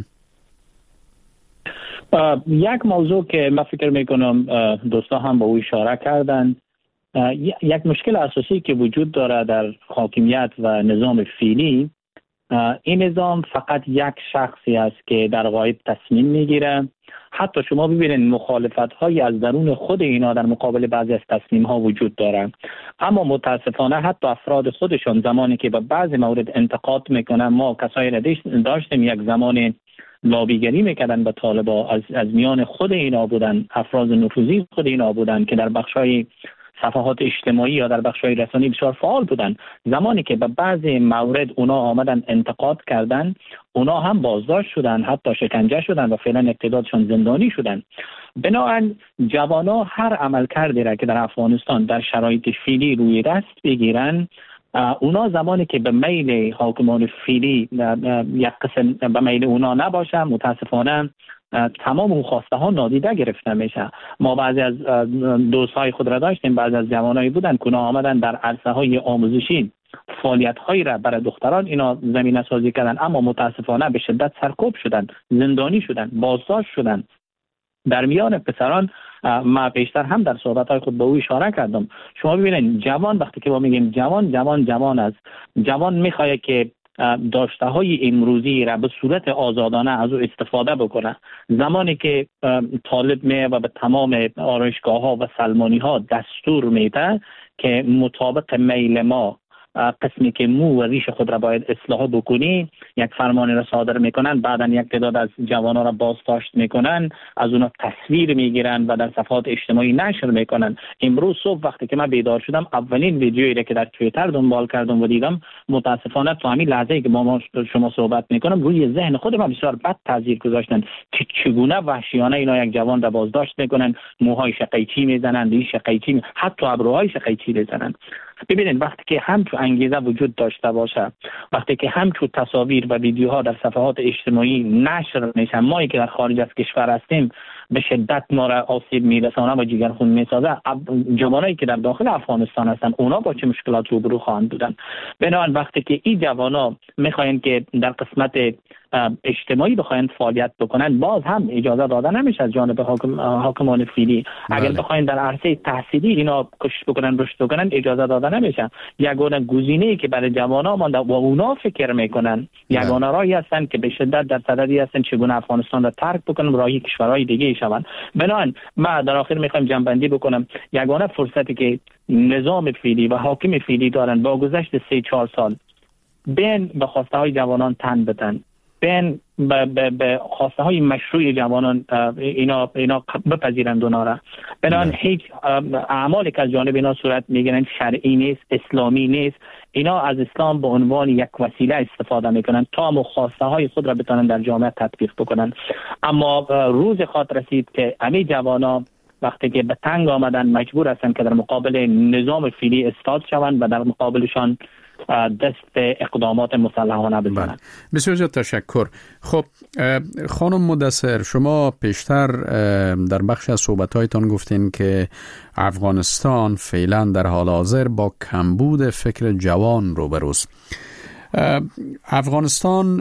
یک موضوع که من فکر میکنم دوستا هم به او اشاره کردن، یک مشکل اساسی که وجود داره در حاکمیت و نظام فعلی، این نظام فقط یک شخصی است که در غایب تصمیم میگیره. حتی شما ببینید مخالفت های از درون خود اینا در مقابل بعضی از تصمیم ها وجود داره، اما متاسفانه حتی افراد خودشون زمانی که به بعضی مورد انتقاد میکنن، ما کسایی را داشتیم یک زمان لابیگری میکردن به طالبا، از میان خود اینا بودن، افراد نفوذی خود اینا بودن که در بخشای صفحات اجتماعی یا در بخشای رسانه‌ای بسیار فعال بودن. زمانی که به بعضی مورد اونا آمدن انتقاد کردن، اونا هم بازداشت شدن، حتی شکنجه شدن و فعلا اقتدارشان زندانی شدن. بنابراین جوانا هر عمل کردی را که در افغانستان در شرایط فعلی روی دست بگیرن، اونا زمانی که به میل حاکمان فعلی یک قسم به میل اونا نباشه، متاسفانه تمام اون خواسته ها نادیده گرفته میشه. ما بعضی از دوستای خود را داشتیم، بعضی از جوانایی بودن که اونا آمدن در عرصه های آموزشی فعالیت هایی را برای دختران اینا زمینه سازی کردن، اما متاسفانه به شدت سرکوب شدن، زندانی شدن، بازداشت شدن. در میان پسران ما بیشتر هم در صحبت‌های خود به او اشاره کردم. شما ببینید جوان، وقتی که ما میگیم جوان است، جوان میخواد که داشته های امروزی را به صورت آزادانه از او استفاده بکنه. زمانی که طالب میه و به تمام آرایشگاه ها و سلمانی ها دستور میده که مطابق میل ما قسمی که مو و ریش خود را باید اصلاح بکنی یک فرمانی را صادر میکنن، بعدا یک تعداد از جوانان را بازداشت میکنن، از اونا تصویر میگیرن و در صفحات اجتماعی نشر میکنن. امروز صبح وقتی که من بیدار شدم اولین ویدیویی را که در توییتر دنبال کردم و دیدم، متاسفانه تو همین لحظه‌ای که با شما صحبت میکنم روی ذهن خود من بسیار بد تاثیر گذاشتن که چگونه وحشیانه اینا یک جوان را بازداشت میکنن، موهای شقیچی میزنن، ریش شقیچی، حتی ابروهای شقیچی میزنن. ببینید وقتی که همچون انگیزه وجود داشته باشه، وقتی که همچون تصاویر و ویدیوها در صفحات اجتماعی نشر میشن، ما که در خارج از کشور هستیم به شدت ما را آسیب میرسانه و جگرخون میسازه. جوانایی که در داخل افغانستان هستن اونا با چه مشکلات روبرو خواهند بودن؟ بنابراین وقتی که این جوانا میخواین که در قسمت اجتماعی بخواین فعالیت بکنن، باز هم اجازه داده نمیشه از جانب حاکمان فعلی. اگر بخواین در عرصه تحصیلی اینا کشش بکنن، رشد بکنن، اجازه داده نمیشه. یگانه گزینه‌ای که برای جوانا مانده و اونا فکر میکنن، یگانه راهی هستن که به شدت در صددی هستن چگونه افغانستان را ترک بکنن و راهی کشورهای دیگه شون. بنابراین ما در آخر میخوایم جنبندی بکنم، یگانه فرصتی که نظام فعلی و حاکم فعلی دارن با گذشت 3-4 سال بین به خواسته های جوانان تن بدن، بین به خواسته های مشروع جوانان اینا بپذیرند اونا را. بنابراین هیچ اعمالی که از جانب اینا صورت میگیرن شرعی نیست، اسلامی نیست. اینا از اسلام به عنوان یک وسیله استفاده میکنن تا خواسته های خود را بتونن در جامعه تطبیق بکنن. اما روز خواهد رسید که همه جوانا وقتی که به تنگ آمدن مجبور هستن که در مقابل نظام فعلی استاد شوند و در مقابلشان دست اقدامات مسلحانه بزنند. بسیار زیاد تشکر. خب خانم مدثر، شما پیشتر در بخش از صحبت‌هایتان گفتین که افغانستان فعلا در حال حاضر با کمبود فکر جوان روبروست. افغانستان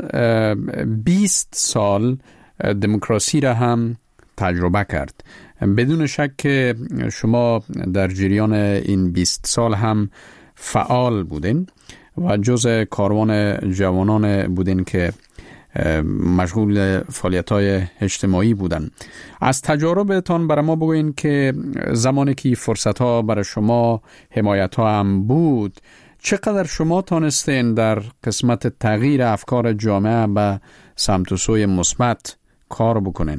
20 سال دموکراسی را هم تجربه کرد. بدون شک که شما در جریان این 20 سال هم فعال بودین و جز کاروان جوانان بودین که مشغول فعالیت‌های اجتماعی بودن. از تجاربتان برای ما بگوین که زمانی که فرصت‌ها برای شما، حمایت‌ها هم بود، چقدر شما تانستین در قسمت تغییر افکار جامعه به سمت و سوی مثبت کار بکنین؟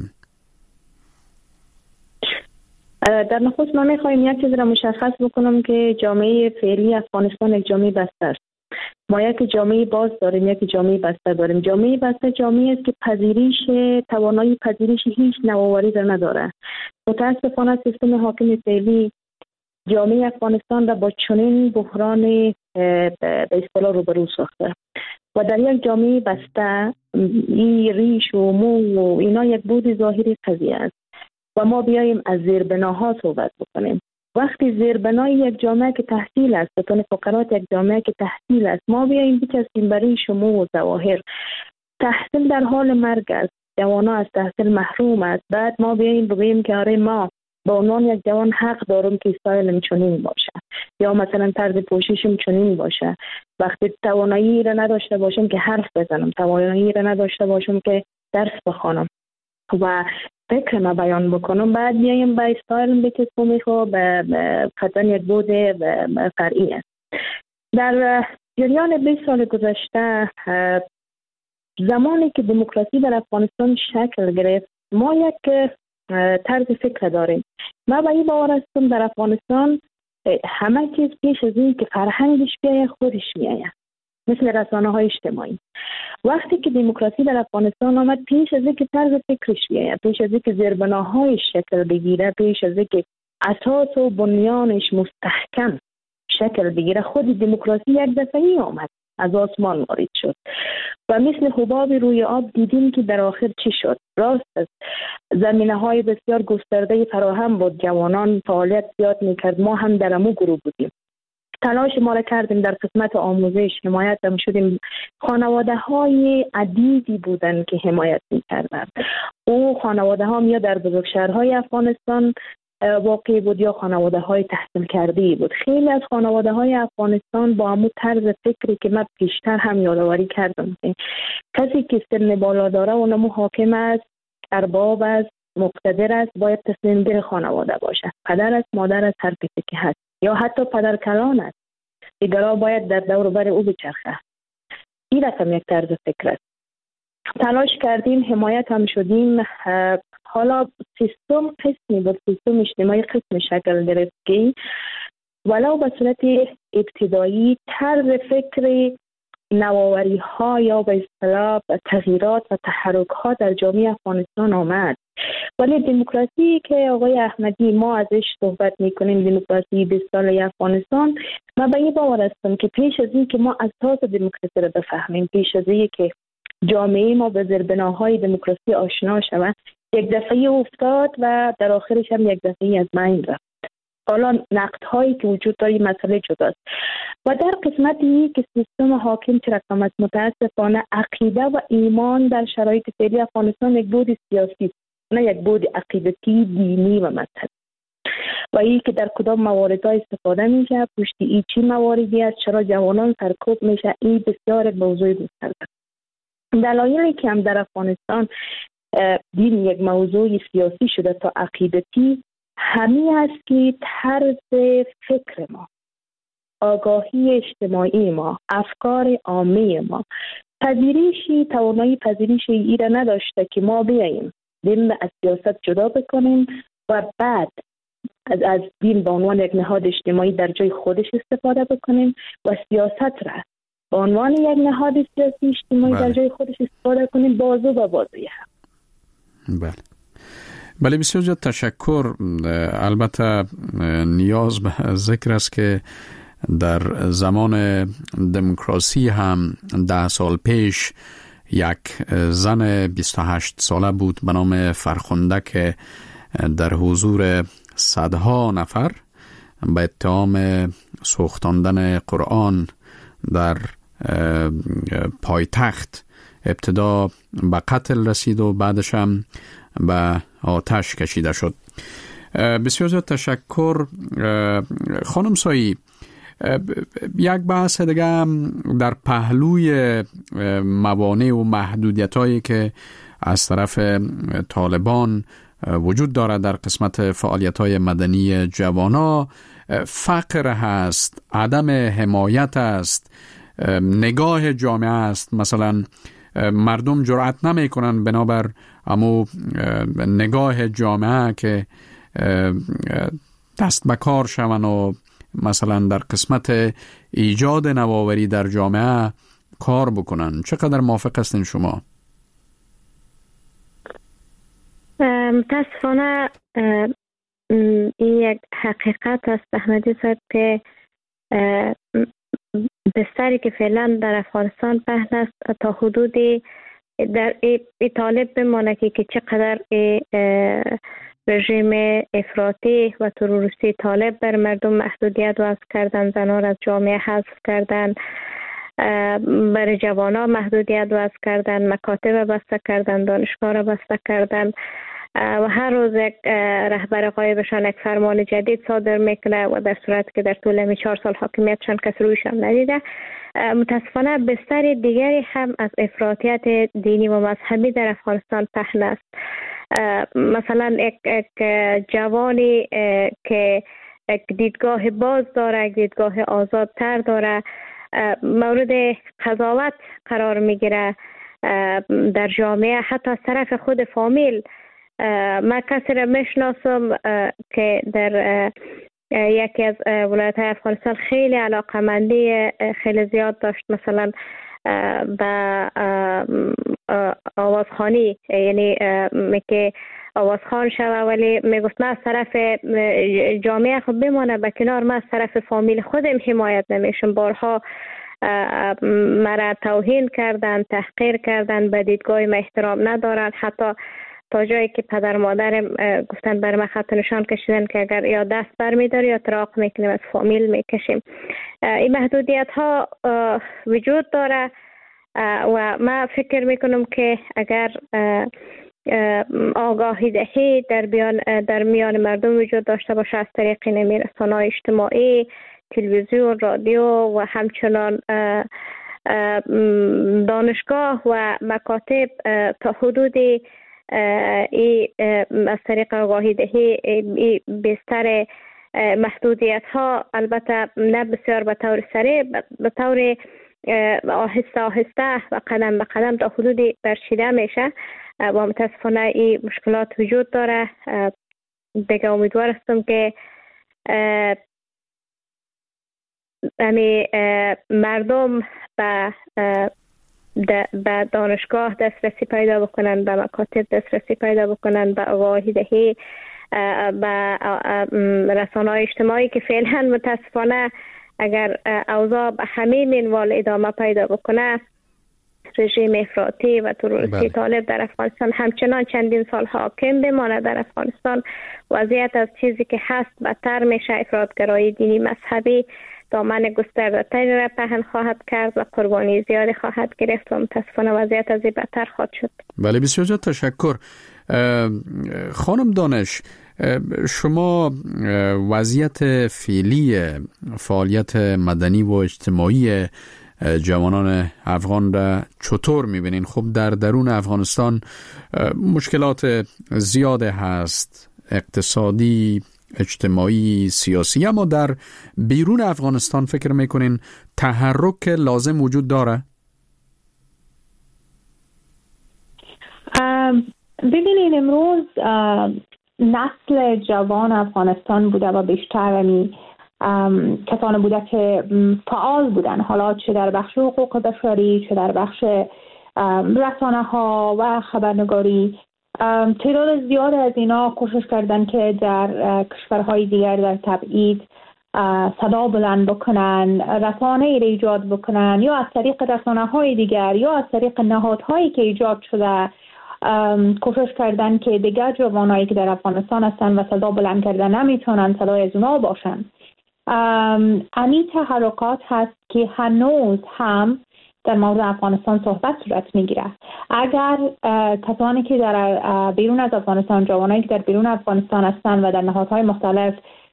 در نخست ما میخوایم یک چیز را مشخص بکنم که جامعه فعلی افغانستان یک جامعه بسته است. ما یک جامعه باز داریم، یک جامعه بسته داریم. جامعه بسته جامعه است که توانایی پذیرش هیچ نوآوری را نداره. متاسفانه سیستم حاکم فعلی جامعه افغانستان را با چنین بحران به اصطلاح روبرو ساخته و در یک جامعه بسته این ریش و مو و اینا یک بود ظاهری قضیه است و ما بیاییم از زیربناها صحبت بکنیم. وقتی زیربنای یک جامعه که تحصیل است، بتون فقرات یک جامعه که تحصیل است، ما بیاییم بچسبیم برای شمو و ظواهر. تحصیل در حال مرگ است، جوانا از تحصیل محروم است. بعد ما بیاییم بگوییم که آره ما با عنوان یک جوان حق دارم که استایلم چنین باشه یا مثلا طرز پوششم چنین باشه. وقتی توانایی را نداشته باشم که حرف بزنم، توانایی را نداشته باشم که درس بخوانم و فکر ما بیان بکنم، بعد بیایم با استایل بکشم خو به قطعا یک بود فرعی است. در جریان 20 سال گذشته، زمانی که دموکراسی در افغانستان شکل گرفت، ما یک طرز فکر داریم. ما به این باور هستم در افغانستان همه چیز پیش از این که فرهنگش بیایه خودش میایه، مثل رسانه‌های اجتماعی. وقتی که دموکراسی در افغانستان آمد، پیش از اینکه طرز فکرش بیایه، پیش از اینکه زیربناهای شکل بگیره، پیش از اینکه اساس و بنیانش مستحکم شکل بگیره، خود دموکراسی یک دفعی آمد، از آسمان وارد شد و مثل حباب روی آب دیدیم که در آخر چی شد. راست است، زمینه‌های بسیار گسترده فراهم بود، جوانان فعالیت زیاد میکرد، ما هم در امو گروه بودیم، تلاش ما را کردیم در قسمت آموزش، حمایت هم شدیم. خانواده های عدیدی بودن که حمایت میکردن. او خانواده ها یا در بزرگ شهرهای افغانستان واقع بود یا خانواده های تحصیل کرده بود. خیلی از خانواده های افغانستان با همون طرز فکری که من پیشتر هم یادآوری کردم، کسی که سن بالا داره و نمو حاکم است، ارباب است، مقتدر است، باید تصمیم گیر خانواده باشه. پدر است، مادر است، هر کسی که هست، یا حتی پدر کلان است. دیگرها باید در دور بر او بچرخه. این رقم یک طرز فکر است. تلاش کردیم، حمایت هم شدیم. حالا سیستم قسمی بود، سیستم اجتماعی قسم شکل گرفت که ولو به صورت ابتدایی طرز فکر نوآوری ها یا به اصطلاح تغییرات و تحرک ها در جامعه افغانستان آمد، ولی دموکراسی که آقای احمدی ما ازش صحبت میکنیم، دموکراسی 20 ساله افغانستان، من به این باور هستم که پیش از این که ما اساس دموکراسی را بفهمیم، پیش از این که جامعه ما به زیربناهای دموکراسی آشنا شود، یک دفعه افتاد و در آخرش هم یک دفعه از بین رفت. حالا نقد هایی که وجود داره مسئله جداست. و در قسمتی که سیستم حاکم چه رقم است، متاسفانه عقیده و ایمان در شرایط فعلی افغانستان یک بود سیاسی، نه یک بود عقیدتی، دینی و مذهبی. و این که در کدام موارد استفاده میشه، پشت این چی مواردی است، چرا جوانان سرکوب میشه، این بسیار موضوع مستقل. دلایلی که هم در افغانستان دین یک موضوع سیاسی شده تا عقیدتی همین است که طرز فکر ما، آگاهی اجتماعی ما، افکار عامه ما توانایی پذیرش این را نداشته که ما بیاییم دین از سیاست جدا بکنیم و بعد از دین به عنوان یک نهاد اجتماعی در جای خودش استفاده بکنیم و سیاست را به عنوان یک نهاد سیاسی اجتماعی در جای خودش استفاده کنیم، بازو به بازوی هم. بله بسیار زیاد تشکر. البته نیاز به ذکر است که در زمان دموکراسی هم 10 سال پیش یک زن 28 ساله بود به نام فرخنده که در حضور صدها نفر به اتهام سوختاندن قرآن در پایتخت ابتدا به قتل رسید و بعدش هم به آتش کشیده شد. بسیار زیاد تشکر. خانم سایی، یک بحث دیگه در پهلوی موانع و محدودیت‌هایی که از طرف طالبان وجود دارد در قسمت فعالیت‌های مدنی جوانا، فقر هست، عدم حمایت است، نگاه جامعه است. مثلا مردم جرأت نمی کنن بنابر امو نگاه جامعه که دست به کار شون و مثلا در قسمت ایجاد نوآوری در جامعه کار بکنن. چقدر موافق هستین شما؟ متاسفانه این یک حقیقت است احمدی صاحب که بستری که فعلا در افغانستان پهن است تا حدودی در طالب بمانه که چقدر رژیم افراطی و تروریستی طالب بر مردم محدودیت وضع کردن، زنان از جامعه حذف کردن، بر جوانان محدودیت وضع کردن، مکاتب بسته کردن، دانشگاه را بسته کردن و هر روز یک رهبر غایبشان یک فرمان جدید صادر میکنه و در صورتی که در طول همین 4 سال حاکمیتشان کس رویش هم ندیده. متاسفانه بستر دیگری هم از افراطیت دینی و مذهبی در افغانستان پهن است. مثلا یک جوانی که یک دیدگاه باز داره، یک دیدگاه آزادتر داره، مورد قضاوت قرار میگیره در جامعه، حتی از طرف خود فامیل. من کسی را میشناسم که در یکی از ولایت افغانستان خیلی علاقمندی خیلی زیاد داشت، مثلا به آوازخوانی، یعنی که آوازخوان شوه، ولی میگفت من از طرف جامعه خود بمانه به کنار، من از طرف فامیل خودم حمایت نمیشم. بارها مرا توهین کردن، تحقیر کردن، به دیدگاه من احترام ندارن، حتی تا جایی که پدر مادرم گفتن بر من خط نشان کشیدن که اگر یا دست بر می‌داری یا تراق میکنیم از فامیل میکشیم. این محدودیت ها وجود داره و من فکر میکنم که اگر آگاهی دهی در میان مردم وجود داشته باشه از طریق رسانه‌های اجتماعی، تلویزیون، رادیو و همچنان دانشگاه و مکاتب، تا حدودی از طریق آگاهی دهی بستر محدودیت ها البته نه بسیار به طور سریع، به طور آهسته آهسته و قدم به قدم تا حدودی برچیده میشه و متاسفانه این مشکلات وجود داره. دیگه امیدوار هستم که مردم به دانشگاه دسترسی پیدا بکنن، به مکاتب دسترسی پیدا بکنن، به آگاهی دهی، به رسانه‌های اجتماعی که فعلا متاسفانه اگر اوضاع به همین منوال ادامه پیدا بکنه، رژیم افراطی و تروریستی طالب در افغانستان همچنان چندین سال حاکم بمانه در افغانستان، وضعیت از چیزی که هست بدتر میشه. افراطگرایی دینی مذهبی دامن گسترده‌تری را پهن خواهد کرد و قربانی زیادی خواهد گرفت و متاسفانه وضعیت از این بدتر خواهد شد. بله، بسیار زیاد تشکر. خانم دانش، شما وضعیت فعلی فعالیت مدنی و اجتماعی جوانان افغان را چطور می‌بینین؟ خب در درون افغانستان مشکلات زیاد هست، اقتصادی، اجتماعی، سیاسی، اما در بیرون افغانستان فکر میکنین تحرک لازم وجود داره؟ ببینید امروز نسل جوان افغانستان بوده و بیشتر کسانی بوده که فعال بودن، حالا چه در بخش حقوق بشری، چه در بخش رسانه ها و خبرنگاری. تعداد زیاد از اینا کوشش کردن که در کشورهای دیگر در تبعید صدا بلند بکنن، رسانه ای را ایجاد بکنن، یا از طریق رسانه های دیگر یا از طریق نهادهایی که ایجاد شده کوشش کردن که دیگر جوانایی که در افغانستان هستن و صدا بلند کردن نمیتونن صدای از اونا باشن. امی تحرکات هست که هنوز هم در مورد افغانستان صحبت صورت میگیره. اگر کسانی که در بیرون از افغانستان، جوانایی که در بیرون افغانستان هستن و در نهادهای مختلف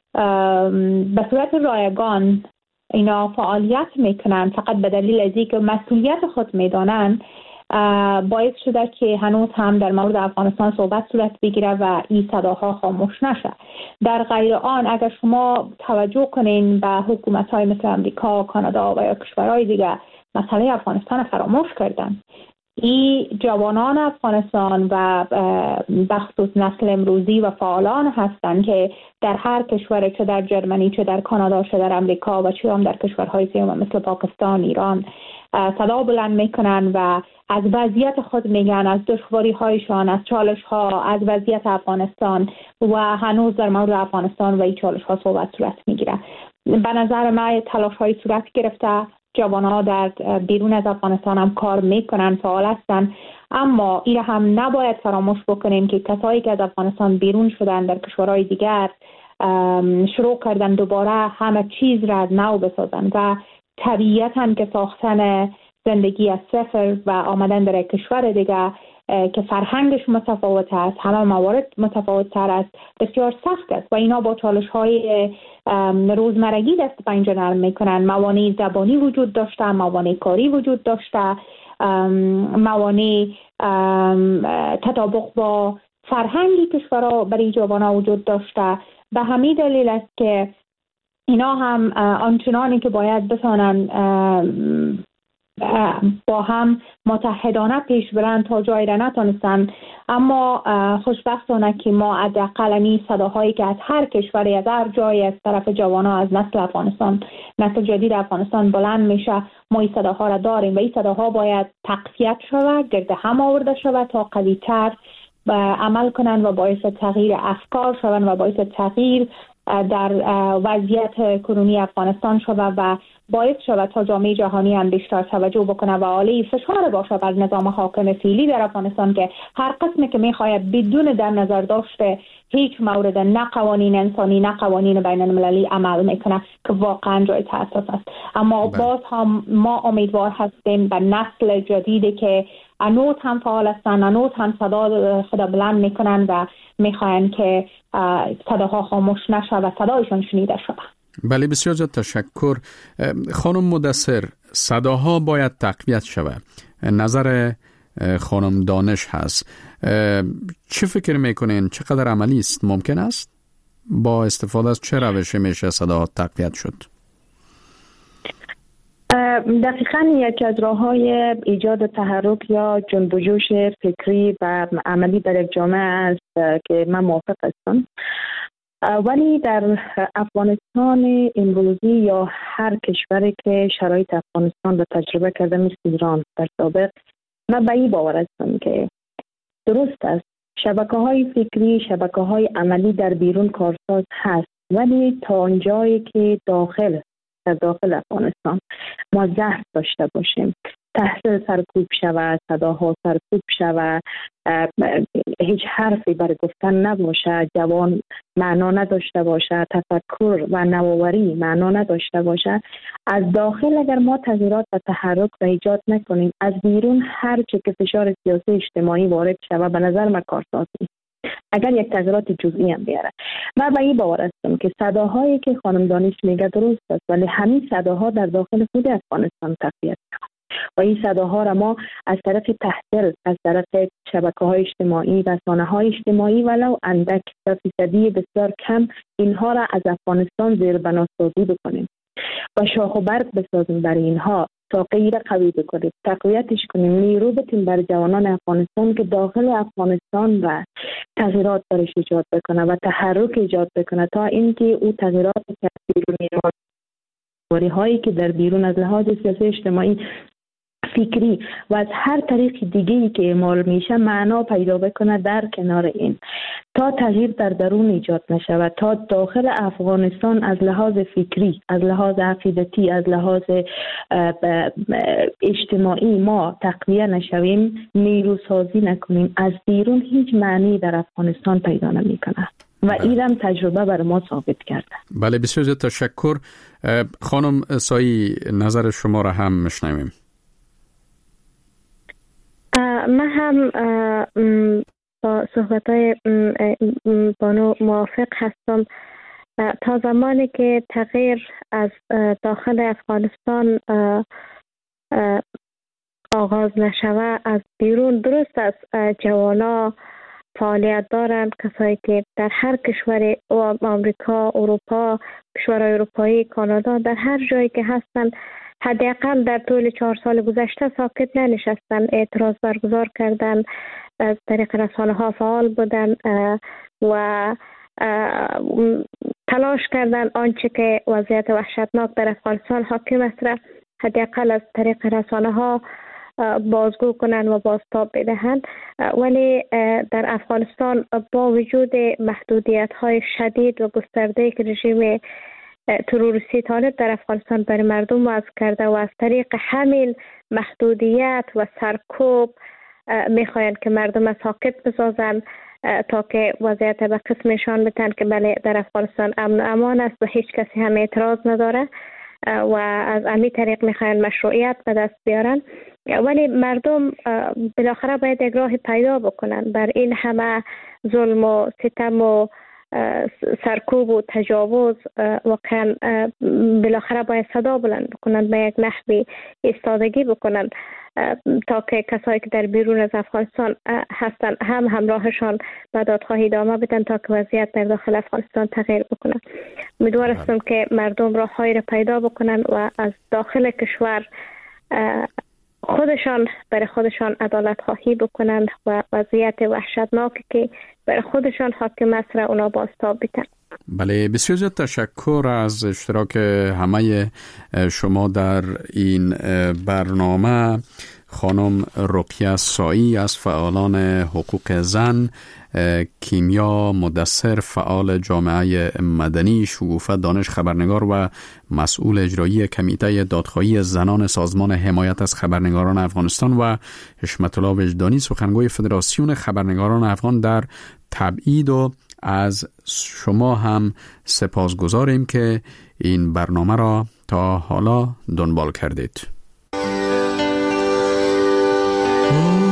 به صورت رایگان اینا فعالیت میکنن فقط به دلیل از اینکه مسئولیت خود میدانن، باعث شده که هنوز هم در مورد افغانستان صحبت صورت بگیره و این صداها خاموش نشه. در غیر آن اگر شما توجه کنین به حکومت‌های مثل امریکا، کانادا و یا کشورهای دیگه، مسئله افغانستان فراموش کردن. این جوانان افغانستان و بخصوص نسل امروزی و فعالان هستند که در هر کشور، چه در جرمنی، چه در کانادا، چه در امریکا و چه هم در کشورهای سوم مثل پاکستان، ایران صدا بلند میکنن و از وضعیت خود میگن، از دشواری هایشان، از چالش ها، از وضعیت افغانستان و هنوز در مورد افغانستان و این چالش ها صحبت صورت میگیره. به نظر من تلاش های صورت گرفته، جوان‌ها در بیرون از افغانستان هم کار میکنن، فعال هستن، اما این هم نباید فراموش بکنیم که کسایی که از افغانستان بیرون شدن در کشورهای دیگر شروع کردن دوباره همه چیز را از نو بسازن و طبیعتاً که ساختن زندگی از صفر و آمدن در یک کشور دیگه که فرهنگش متفاوت است، همه موارد متفاوت تر است، بسیار سخت است و اینا با چالش های روزمرگی دست پنجه نرم میکنن. موانع زبانی وجود داشته، موانع کاری وجود داشته، موانع تطابق با فرهنگی کشورها برای جوانان وجود داشته. به همین دلیل است که اینا هم آنچنانی که باید بتانن با هم متحدانه پیش برن تا جایی را نتونستن. اما خوشبختانه که ما حداقل این صداهایی که از هر کشوری، از هر جایی از طرف جوانا از نسل افغانستان، نسل جدید افغانستان بلند میشه، ما این صداها را داریم و این صداها باید تقویت شود، گرد هم آورده شود تا قوی‌تر عمل کنن و باعث تغییر افکار شون و باعث تغییر در وضعیت کنونی افغانستان شود و باعث شود تا جامعه جهانی هم بیشتر توجه بکنه و عالی فشار باشه بر نظام حاکم فعلی در افغانستان که هر قسمی که میخواید بدون در نظر داشته هیچ مورد نه قوانین انسانی نه قوانین بین المللی عمل میکنه که واقعا جای تاسف است. اما باز هم ما امیدوار هستیم به نسل جدیدی که انوت هم فعال هستن، انوت هم صدا بلند میکنن و میخواین که صداها خاموش نشه و صدایشون شنیده شود. بله، بسیار زیاد تشکر. خانم مدثر، صداها باید تقویت شود. نظر خانم دانش هست. چه فکر میکنین؟ چقدر عملی است؟ ممکن است؟ با استفاده از چه روشی میشه صداها تقویت شد؟ دقیقاً یکی از راه‌های ایجاد تحرک یا جنب و جوش فکری و عملی در یک جامعه است که من موافق هستم. ولی در افغانستان امروزی یا هر کشوری که شرایط افغانستان را تجربه کرده مثل ایران در سابق، من به این باور هستم که درست است شبکه‌های فکری، شبکه‌های عملی در بیرون کارساز هست، ولی تا آنجایی که در داخل افغانستان ما ضعف داشته باشیم، تحصیل سرکوب شود، صداها سرکوب شود، هیچ حرفی برای گفتن نباشه، جوان معنا نداشته باشه، تفکر و نوآوری معنا نداشته باشه، از داخل اگر ما تغییرات و تحرک را ایجاد نکنیم، از بیرون هر چه که فشار سیاسی اجتماعی وارد شود به نظر من کارساز نیست. اگر یک تغییرات جزئی هم بیاره، من به این باور هستم که صداهایی که خانم دانش میگه درست است، ولی همین صداها در داخل خود افغانستان تقویت و این صداها را ما از طرف تحصیل، از طرف شبکه‌های اجتماعی، رسانه‌های اجتماعی ولو اندک و فیصدی بسیار کم اینها را از افغانستان زیربناسازی بکنیم و شاخ و برگ بسازیم برای اینها، ساقه را قوی بکنیم، تقویتش کنیم، نیرو بدیم بر جوانان افغانستان که داخل افغانستان را تغییرات برش ایجاد بکنه و تحرک ایجاد بکنه تا اینکه او تغییرات که بیرونی هایی که در بیرون از لحاظ سیاسی اجتماعی فکری و از هر طریق دیگه‌ای که اعمال میشه معنا پیدا بکنه در کنار این، تا تغییر در درون ایجاد نشود، تا داخل افغانستان از لحاظ فکری، از لحاظ عقیدتی، از لحاظ اجتماعی ما تقویه نشویم، نیروسازی نکنیم، از بیرون هیچ معنی در افغانستان پیدا نمیکنه و اینم تجربه بر ما ثابت کرده. بله، بسیار زیاد تشکر. خانم سایی، نظر شما را هم میشنویم. من هم با صحبت‌های بانو موافق هستم. تا زمانی که تغییر از داخل افغانستان آغاز نشود، از بیرون درست است جوانا فعالیت دارند، کسایی که در هر کشور آمریکا، اروپا، کشورهای اروپایی، کانادا، در هر جایی که هستند، حداقل در طول 4 سال گذشته ساکت ننشستن، اعتراض برگزار کردن، از طریق رسانه ها فعال بودن و تلاش کردن آنچه که وضعیت وحشتناک در افغانستان حاکم است را حداقل از طریق رسانه ها بازگو کنند و بازتاب بدهند. ولی در افغانستان با وجود محدودیت های شدید و گسترده که رژیم تروریستی طالب در افغانستان برای مردم وضع کرده و از طریق همین محدودیت و سرکوب میخواهند که مردم ساکت بسازند تا که وضعیت به قسمشان بتن که بله در افغانستان امن و امان است و هیچ کسی هم اعتراض نداره و از همین طریق میخواهند مشروعیت به دست بیارن. ولی مردم بالاخره باید یک راه پیدا بکنن بر این همه ظلم و ستم و سرکوب و تجاوز. واقعا بالاخره باید صدا بلند بکنند، به یک نحوی ایستادگی بکنند تا که کسایی که در بیرون از افغانستان هستند هم همراهشان به دادخواهی ادامه بدن تا که وضعیت در داخل افغانستان تغییر بکنه. امیدوار هستم که مردم راههایی را پیدا بکنن و از داخل کشور خودشان برای خودشان عدالت خواهی بکنند و وضعیت وحشتناکی که برای خودشان حاکم است را اونا بازتاب بدن. بله، بسیار زیاد تشکر از اشتراک همه شما در این برنامه. خانم رقیه سایی از فعالان حقوق زن، کیمیا مدثر فعال جامعه مدنی، شگوفه دانش خبرنگار و مسئول اجرایی کمیته دادخواهی زنان سازمان حمایت از خبرنگاران افغانستان و حشمت الله وجدانی سخنگوی فدراسیون خبرنگاران افغان در تبعید. و از شما هم سپاسگزاریم که این برنامه را تا حالا دنبال کردید.